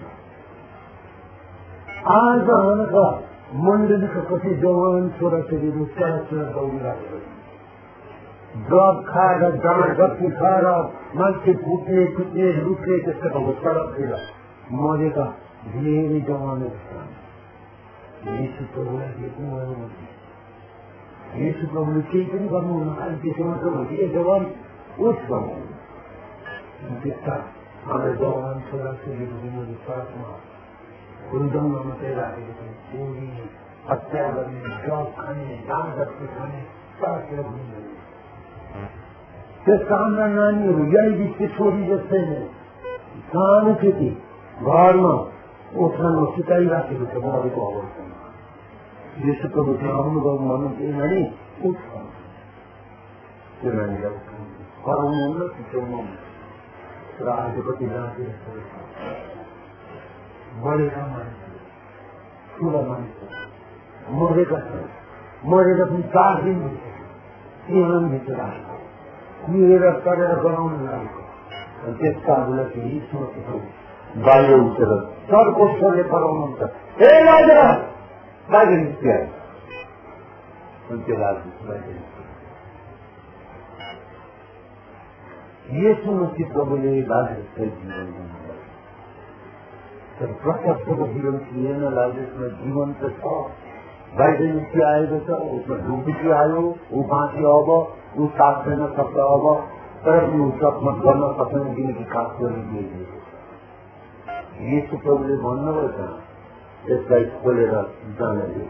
S1: आज हाम्रा मण्डलीका कति जवान छोराछोरीहरू सडक दौडिरहेको छ, ड्रग खाएर जबरजस्ती खाएर मान्छे फुट्ने कुट्ने लुट्ने त्यस्तो खालको सडकतिर मरेका धेरै जवानहरू छन्। येशू प्रभुलाई देख्नुभयो, येशू प्रभुले केही पनि गर्नुहुन्न, खालि त्यसो मात्र भयो, ए जवान उठ भन्नु। त्यस्ता हाम्रा जवान छोराछोरीहरू सडकमा हुर्दङ्ग मात्रै राखेको थियो, चोरी हत्या गर्ने, ड्रग खाने, जबरजस्ती खाने, सडकतिर घुम्ने। त्यसका हाम्रा नानीहरू याइरिसकी छोरी जस्तै नै सानो केटी घरमा ओछ्यानमा सुताइराखेको छ मरेको अवस्थामा। येशू प्रभु चाहिँ आउनुभयो भन्नुहुन्छ, ए नानी उठ। त्यो नानीलाई कराउनुहुन्न, चिच्याउनुहुन्न। र आज कति लाजरस मरेका मानिसहरू, ठुला मानिसहरू मरेका छन्, मरेर पनि 4 दिन सिंहभित्र राखेको, कुहेर तरेर गराउनु लागेको। अनि त्यसकाहरूलाई चाहिँ यीशु बाहिर उठेर चर्को स्वरले कराउनुहुन्छ, हे लाजरस बाहिर निस्किआए। अनि त्यो लाजरस बाहिर निस्कियो। येशू मसीह प्रभुले लाजरसलाई जीवन दिनुभयो, तर प्रत्यक्षको जीवन थिएन। लाजरसमा जीवन त छ, बाहिर निस्किआएको छ, उसमा ढुकुटी आयो, ऊ बाँच्यो, अब ऊ साथ दिन सक्छ, अब तर ऊ सपना गर्न सक्दैन किनकि खास गरिदिएको। येशू प्रभुले भन्नुभयो त यसलाई खोलेर जान दियो।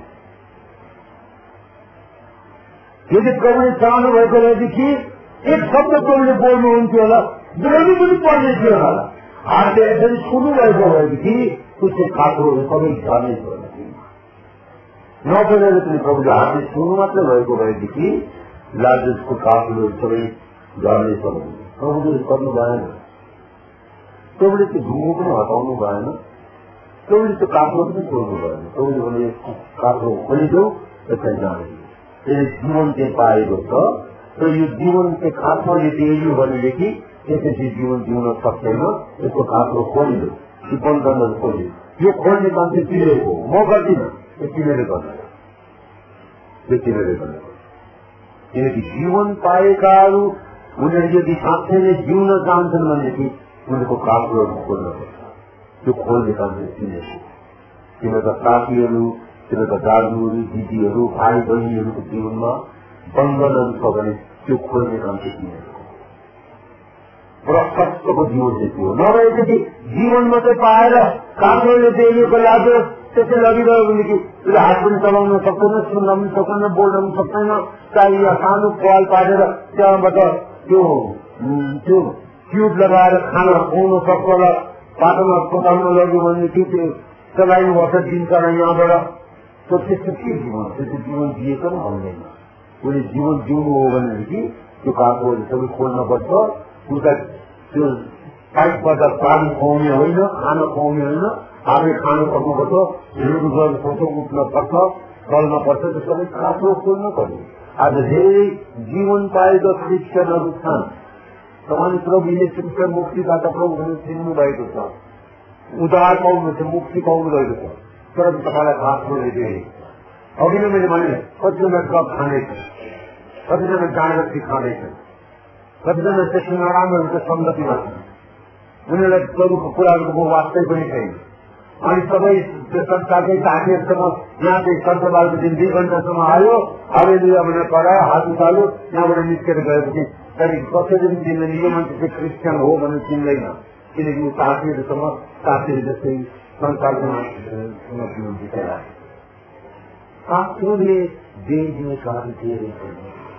S1: यदि प्रभुले चाहनु भएको भएदेखि एक शब्द प्रभुले बोल्नुहुन्थ्यो होला, बोल्नु पनि पर्ने थियो होला। हातले यसरी छुनु भएको भएदेखि उसको काठहरू सबै झर्ने थियो होला। नबोलेर पनि प्रभुले हातले छुनु मात्रै भएको भएदेखि लाजरसको काठहरू सबै झर्ने छ। प्रभुले गर्नु भएन, प्रभुले त्यो ढुङ्गो पनि हटाउनु भएन, प्रभुले त्यो काठमा पनि छोड्नु भएन। प्रभुले भने काठमा खोलिदेऊ, त्यसलाई जाने त्यसले जीवन चाहिँ पाएको छ। र यो जीवन चाहिँ खासमा लियो भनेदेखि त्यसपछि जीवन जिउन सक्दैन। यसको खासमा खोलिदेऊ, यो बन्द गर्न खोलियो, यो खोल्ने काम चाहिँ तिमीहरूको, म गर्दिनँ, यो तिमीले गर्नु, यो तिमीले गर्नु। किनकि जीवन पाएकाहरू उनीहरू यदि साँच्चै नै जिउन चाहन्छन् भनेदेखि उनीहरूको काठहरू खोल्नुपर्छ। त्यो खोल्ने काम चाहिँ तिमीहरूको, तिमीहरूका साथीहरू, तिमीहरूका दाजुहरू, दिदीहरू, भाइ बहिनीहरूको जीवनमा बन्धनहरू छ भने त्यो खोल्ने काम चाहिँ तिमीहरूको। प्रशस्तको जीवन चाहिँ थियो। नभएपछि जीवन मात्रै पाएर काठमाडौँले दिएको लाग्यो त्यसै लगिरह्यो भनेदेखि उसले हात पनि चलाउन सक्दैन, सुन्न पनि सक्दैन, बोल्न पनि सक्दैन। चाहिए सानो पाल पारेर त्यहाँबाट त्यो ट्युब लगाएर खाना खुवाउन सक्छ होला। बाटोमा अस्पतालमा लग्यो भनेदेखि त्यो चलाइनुपर्छ दिनचर्या यहाँबाट। त्यस्तो के जीवन, त्यस्तो जीवन दिएको पनि भन्दैन। उसले जीवन जिउनु हो भनेदेखि त्यो काठहरू सबै खोल्नुपर्छ। उसलाई त्यो पाइपबाट पानी खुवाउने होइन, खाना खुवाउने होइन, आफै खानु सक्नुपर्छ, हिँड्नु गर्नु सक्छ, उठ्न पर्छ, चल्न पर्छ। त्यो सबै काठो खोल्नु पर्यो। आज धेरै जीवन पाएका क्रिस्चियनहरू छन्। तपाईँले प्रभु यीशु मुक्तिदाता प्रभुहरू चिन्नु भएको छ, उद्धार पाउनु छ, मुक्ति पाउनु भएको छ, तर तपाईँलाई खासमा दिए। अघि नै मैले भने कतिजना ड्रग खानेछ, कतिजना गाँडा खाँदैछ, कतिजना त्यस्तो नराम्रोहरूको सङ्गतिमा छन्। उनीहरूलाई प्रभुको कुराहरूको वास्तै पनि छैन। अनि सबै त्यो संस्थाकै साथीहरूसँग यहाँ चाहिँ सन्तबालको दिन 2 घण्टासम्म आयो, हालेलुया भनेर पढायो, हात उचाल्यो, यहाँबाट निस्केर गएपछि त्यहाँदेखि कसैले पनि चिन्दैन, यो मान्छे चाहिँ क्रिस्चियन हो भनेर चिन्दैन। किनकि ऊ साथीहरूसँग साथीहरू जस्तै संसारको मान्छेसँग बिताइरहेको। शास्त्रोले दिने कार्य धेरै छ।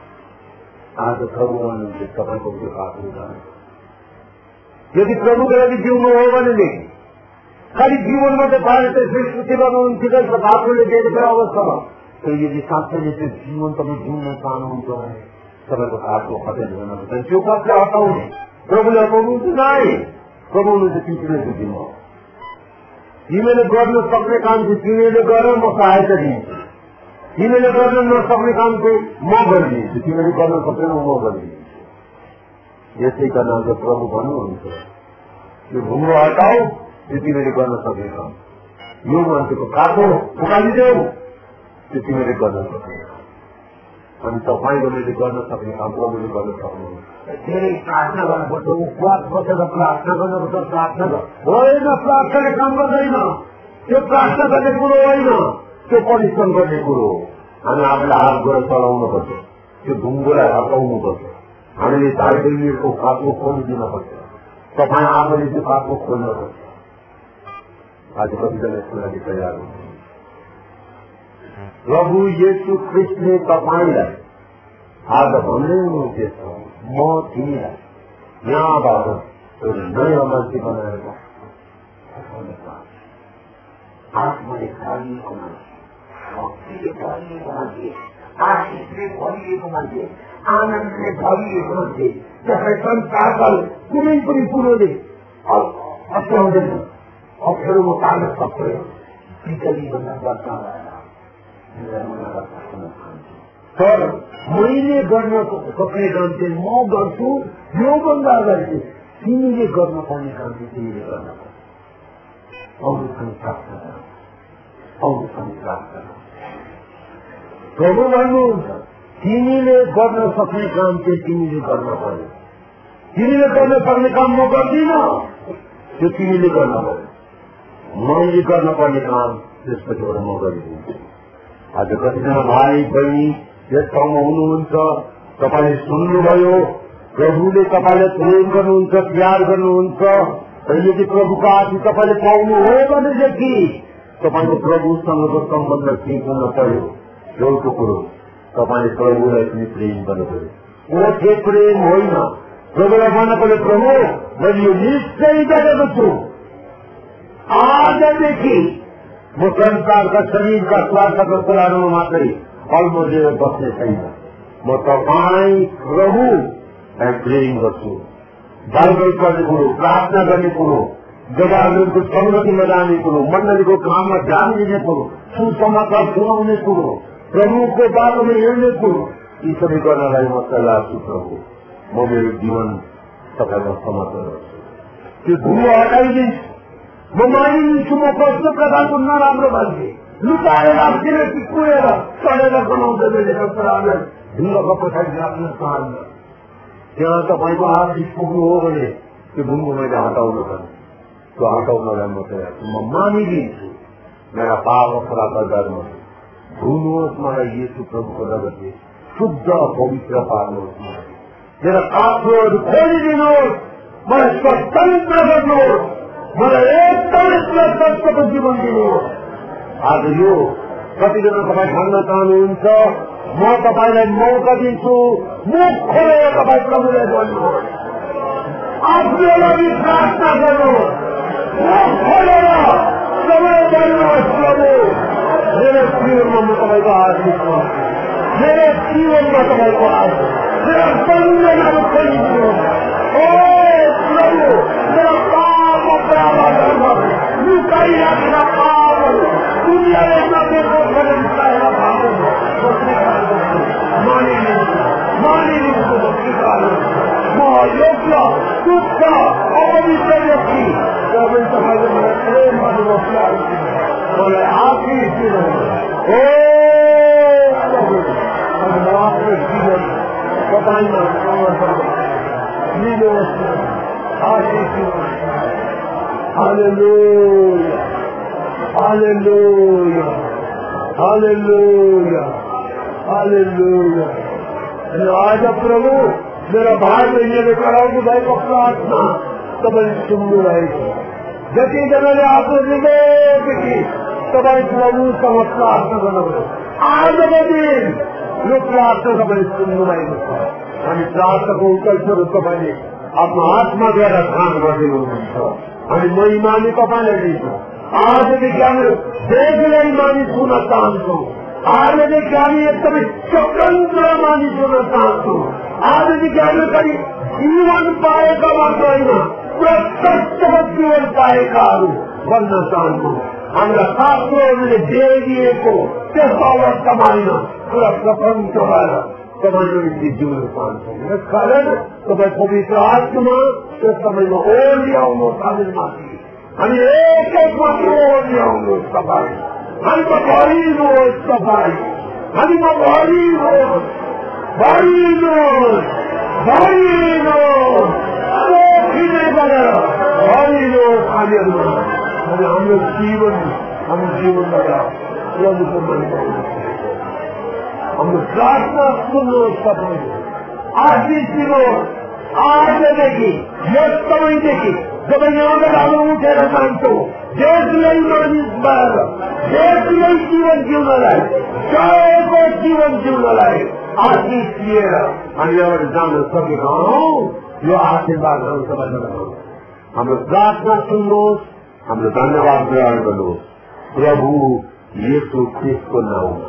S1: आज प्रभु भन्नुहुन्छ तपाईँको त्यो पात्र जानु। यदि प्रभुको लागि जिउनु हो भनेदेखि खालि जीवन मात्रै पाएर त्यसले स्तुति गर्नुहुन्थ्यो र पात्रले दिएको अवस्थामा यदि साँच्चै त्यो जीवन तपाईँ जिउन चाहनुहुन्छ भने तपाईँको हातको हटेल हुनुहुन्छ। त्यो कसले हटाउने? प्रभुले हटाउनुहुन्छ नै। प्रभु हुनुहुन्छ तिमीले दिनु। तिमीले गर्न सक्ने काम चाहिँ तिमीले गर, म सहायता दिन्छु। तिमीले गर्न नसक्ने काम चाहिँ म गरिदिन्छु। तिमीले गर्न सक्दैन, म गरिदिन्छु। यसैका नामले प्रभु भन्नुहुन्छ यो ढुङ्गो हटाऊ, त्यो तिमीले गर्न सक्ने काम। यो मान्छेको काठो उकालिदेऊ, त्यो तिमीले गर्न सक्ने काम। अनि तपाईँले मैले गर्न सक्ने काम प्रभुले गर्न सक्नुहुन्छ। धेरै प्रार्थना गर्नुपर्छ, उपवास बसेर प्रार्थना गर्नुपर्छ। प्रार्थना होइन, प्रार्थनाले काम गर्दैन। त्यो प्रार्थना गर्ने कुरो होइन, त्यो परिश्रम गर्ने कुरो हो। हामी आफूलाई हात गरेर चलाउनुपर्छ, त्यो ढुङ्गोलाई हटाउनुपर्छ। हामीले धार्मिकको खातो खोलिदिनुपर्छ। तपाईँ आफूले त्यो खातो खोल्नुपर्छ। आज कतिजना यसको लागि तयार हुन्छ? प्रभु येशू ख्रिस्टले तपाईँलाई आज भन्दै हुनुहुन्छ, म तिमीलाई यहाँबाट नयाँ मान्छे बनाएर आत्माले भरिएको मान्छे, शक्तिले भरिएको मान्छे, आशिषले भरिएको मान्छे, आनन्दले भरिएको मान्छे, जसलाई संसारका कुनै पनि कुरोले अत्याउँदैन, अप्ठ्यारोमा पार्न सक्दैन। बिजलीभन्दा बच्चा तर मैले गर्न सक्ने काम चाहिँ म गर्छु। योभन्दा अगाडि चाहिँ तिमीले गर्न पर्ने काम चाहिँ तिमीले गर्न पर्छ। प्रभु भन्नुहुन्छ तिमीले गर्न सक्ने काम चाहिँ तिमीले गर्न पर्यो। तिमीले गर्न सक्ने काम म गर्दिन, त्यो तिमीले गर्न पर्यो। मैले गर्न पर्ने काम त्यसपछिबाट म गरिदिन्छु। आज कतिजना भाइ बहिनी यस ठाउँमा हुनुहुन्छ, तपाईँले सुन्नुभयो प्रभुले तपाईँलाई प्रेम गर्नुहुन्छ, प्यार गर्नुहुन्छ। र यदि प्रभुको आशीष तपाईँले पाउनु हो भनेदेखि तपाईँको प्रभुसँगको सम्बन्ध ठिक हुन पर्यो। एउटा कुरो तपाईँले प्रभुलाई पनि प्रेम गर्नु पर्यो। ओठे प्रेम होइन, प्रभुलाई भन्न पर्यो प्रभु मैले यो निश्चय गरेको छु, आजदेखि म संसारका शरीरका स्वार्थका कुराहरूमा मात्रै अल्मलिएर बस्ने छैन। म तपाईँ प्रभुलाई प्रेम गर्छु। बाइबल पढ्ने कुरो, प्रार्थना गर्ने कुरो, जगाहरूको संगतिमा जाने कुरो, मण्डलीको काममा ध्यान दिने कुरो, सुसमाचार सुनाउने कुरो, प्रभुको बाटोमा हिँड्ने कुरो, यी सबै गर्नलाई म सल्लाह छु। प्रभु म मेरो जीवन तपाईँमा समर्पण गर्छु। त्यो धुलो हटाइदिन्छु। म मानिदिन्छु म कस्तो प्रकारको नराम्रो मान्छे, लुकाएर राख्दिन कि कुरेर चढेर बनाउँदै मैले संसारलाई ढुङ्गाको पछाडि राख्न चाहन्न। त्यहाँ तपाईँको आशिष पुग्नु हो भने त्यो ढुङ्गो मैले हटाउनु पर्ने, त्यो हटाउनलाई म तयार छु। म मानिदिन्छु मेरा पाप अपराध गर्नु, धुनुहोस् मलाई येशू प्रभुको रगतले शुद्ध पवित्र पार्नुहोस्। मेरा पापहरू खोलिदिनुहोस्, मलाई स्वतन्त्र गर्नुहोस्, मलाई एकदमै स्वतन्त्रको जीवन दिनुहोस्। आज यो कतिजना तपाईँ भन्न चाहनुहुन्छ, म तपाईँलाई मौका दिन्छु, मुख खोलेर तपाईँ प्रभुलाई भन्नुहोस्, आफ्नो लागि प्रार्थना गर्नुहोस्, मुख खोलेर तपाईँ भन्नुहोस्, प्रभु मेरो जीवनमा म तपाईँको आशिष छु, मेरो जीवनमा तपाईँको आशिष, मेरो बन्धनहरू खोलिदिनुहोस्। ओ प्रभु, मेरो पाप अपराधहरू लुकाइराखेका पापहरू दुनियाँले नदेखेको खण्डमा मानिलिन्छु, म योग्य शुद्ध अपवित्र व्यक्ति, तपाईँ तपाईँले मलाई प्रेम गर्नुहोस्, मलाई आशिष दिनुहोस्। ओ प्रभु, म आफ्नो जीवन तपाईँमा समर्पण दिनुहोस्, आशिष दिनुहोस्। हालेलुया, हालेलुया, हालेलुया, हालेलुया। आज प्रभु मेरा भाइ बहिनीले गराउनु भएको प्रार्थना तपाईँले सुन्नुभएको छ। जतिजनाले आफ्नो हृदयदेखि तपाईँ प्रभुसँग प्रार्थना गर्नुभयो, आजको दिन यो प्रार्थना तपाईँले सुन्नुभएको छ। अनि प्रार्थनाको उत्तर स्वरूप तपाईँले आफ्नो आत्माद्वारा ध्यान गरिदिनुहुन्छ। अनि म इमानी तपाईँलाई दिन्छु। आजदेखि हामी देशलाई मानिस हुन चाहन्छौँ, आजदेखि हामी एकदमै स्वतन्त्र मानिस हुन चाहन्छौँ। आजदेखि हामी कति जीवन पाएका मात्र होइन, प्रत्यक्ष जीवन पाएकाहरू बन्न चाहन्छौँ। हाम्रा शास्त्रहरूले दिएको त्यस्तो अवस्थामा होइन, पुरा स्वतन्त्र भएर तपाईँको निम्ति जिउन चाहन्छौँ। यस कारण तपाईँ पवित्र आत्मा त्यस समयमा ओर्ली आउनुहोस् हामीमाथि, अनि एक एकमाथि ओर्ली आउनुहोस् तपाईँ, हामीमा भरिनुहोस् तपाईँ, हामीमा भरिनुहोस्, भरिनुहोस्, भरिनुहोस्, पोखिने गरेर भरिनुहोस् हामीहरूमा। अनि हाम्रो जीवनबाट प्रभुको महिमा हाम्रो प्रार्थना सुन्नुहोस्, तपाईँले आशिष दिनुहोस्। आजदेखि यस समयदेखि जब यहाँबाट हामी उठेर जान्छौँ, देशलाई मानिस भएर देशलाई जीवन जिउनलाई, जयको जीवन जिउनलाई आशिष लिएर हामी यहाँबाट जान सकेका हौँ। यो आशीर्वादहरू तपाईँलाई हाम्रो प्रार्थना सुन्नुहोस्, हाम्रो धन्यवाद ग्रहण गर्नुहोस्। प्रभु येशू ख्रिस्टको नाउँमा,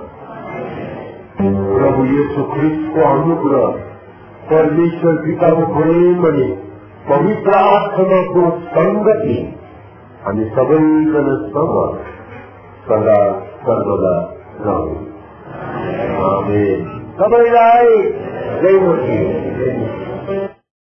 S1: प्रभु येशू ख्रिस्टको अनुग्रह, परमेश्वर पिताको प्रेम अनि पवित्र आत्माको संगति हामी सबैजनासँग सदा सर्वदा रहोस्। आमेन। सबैलाई जय मसीह।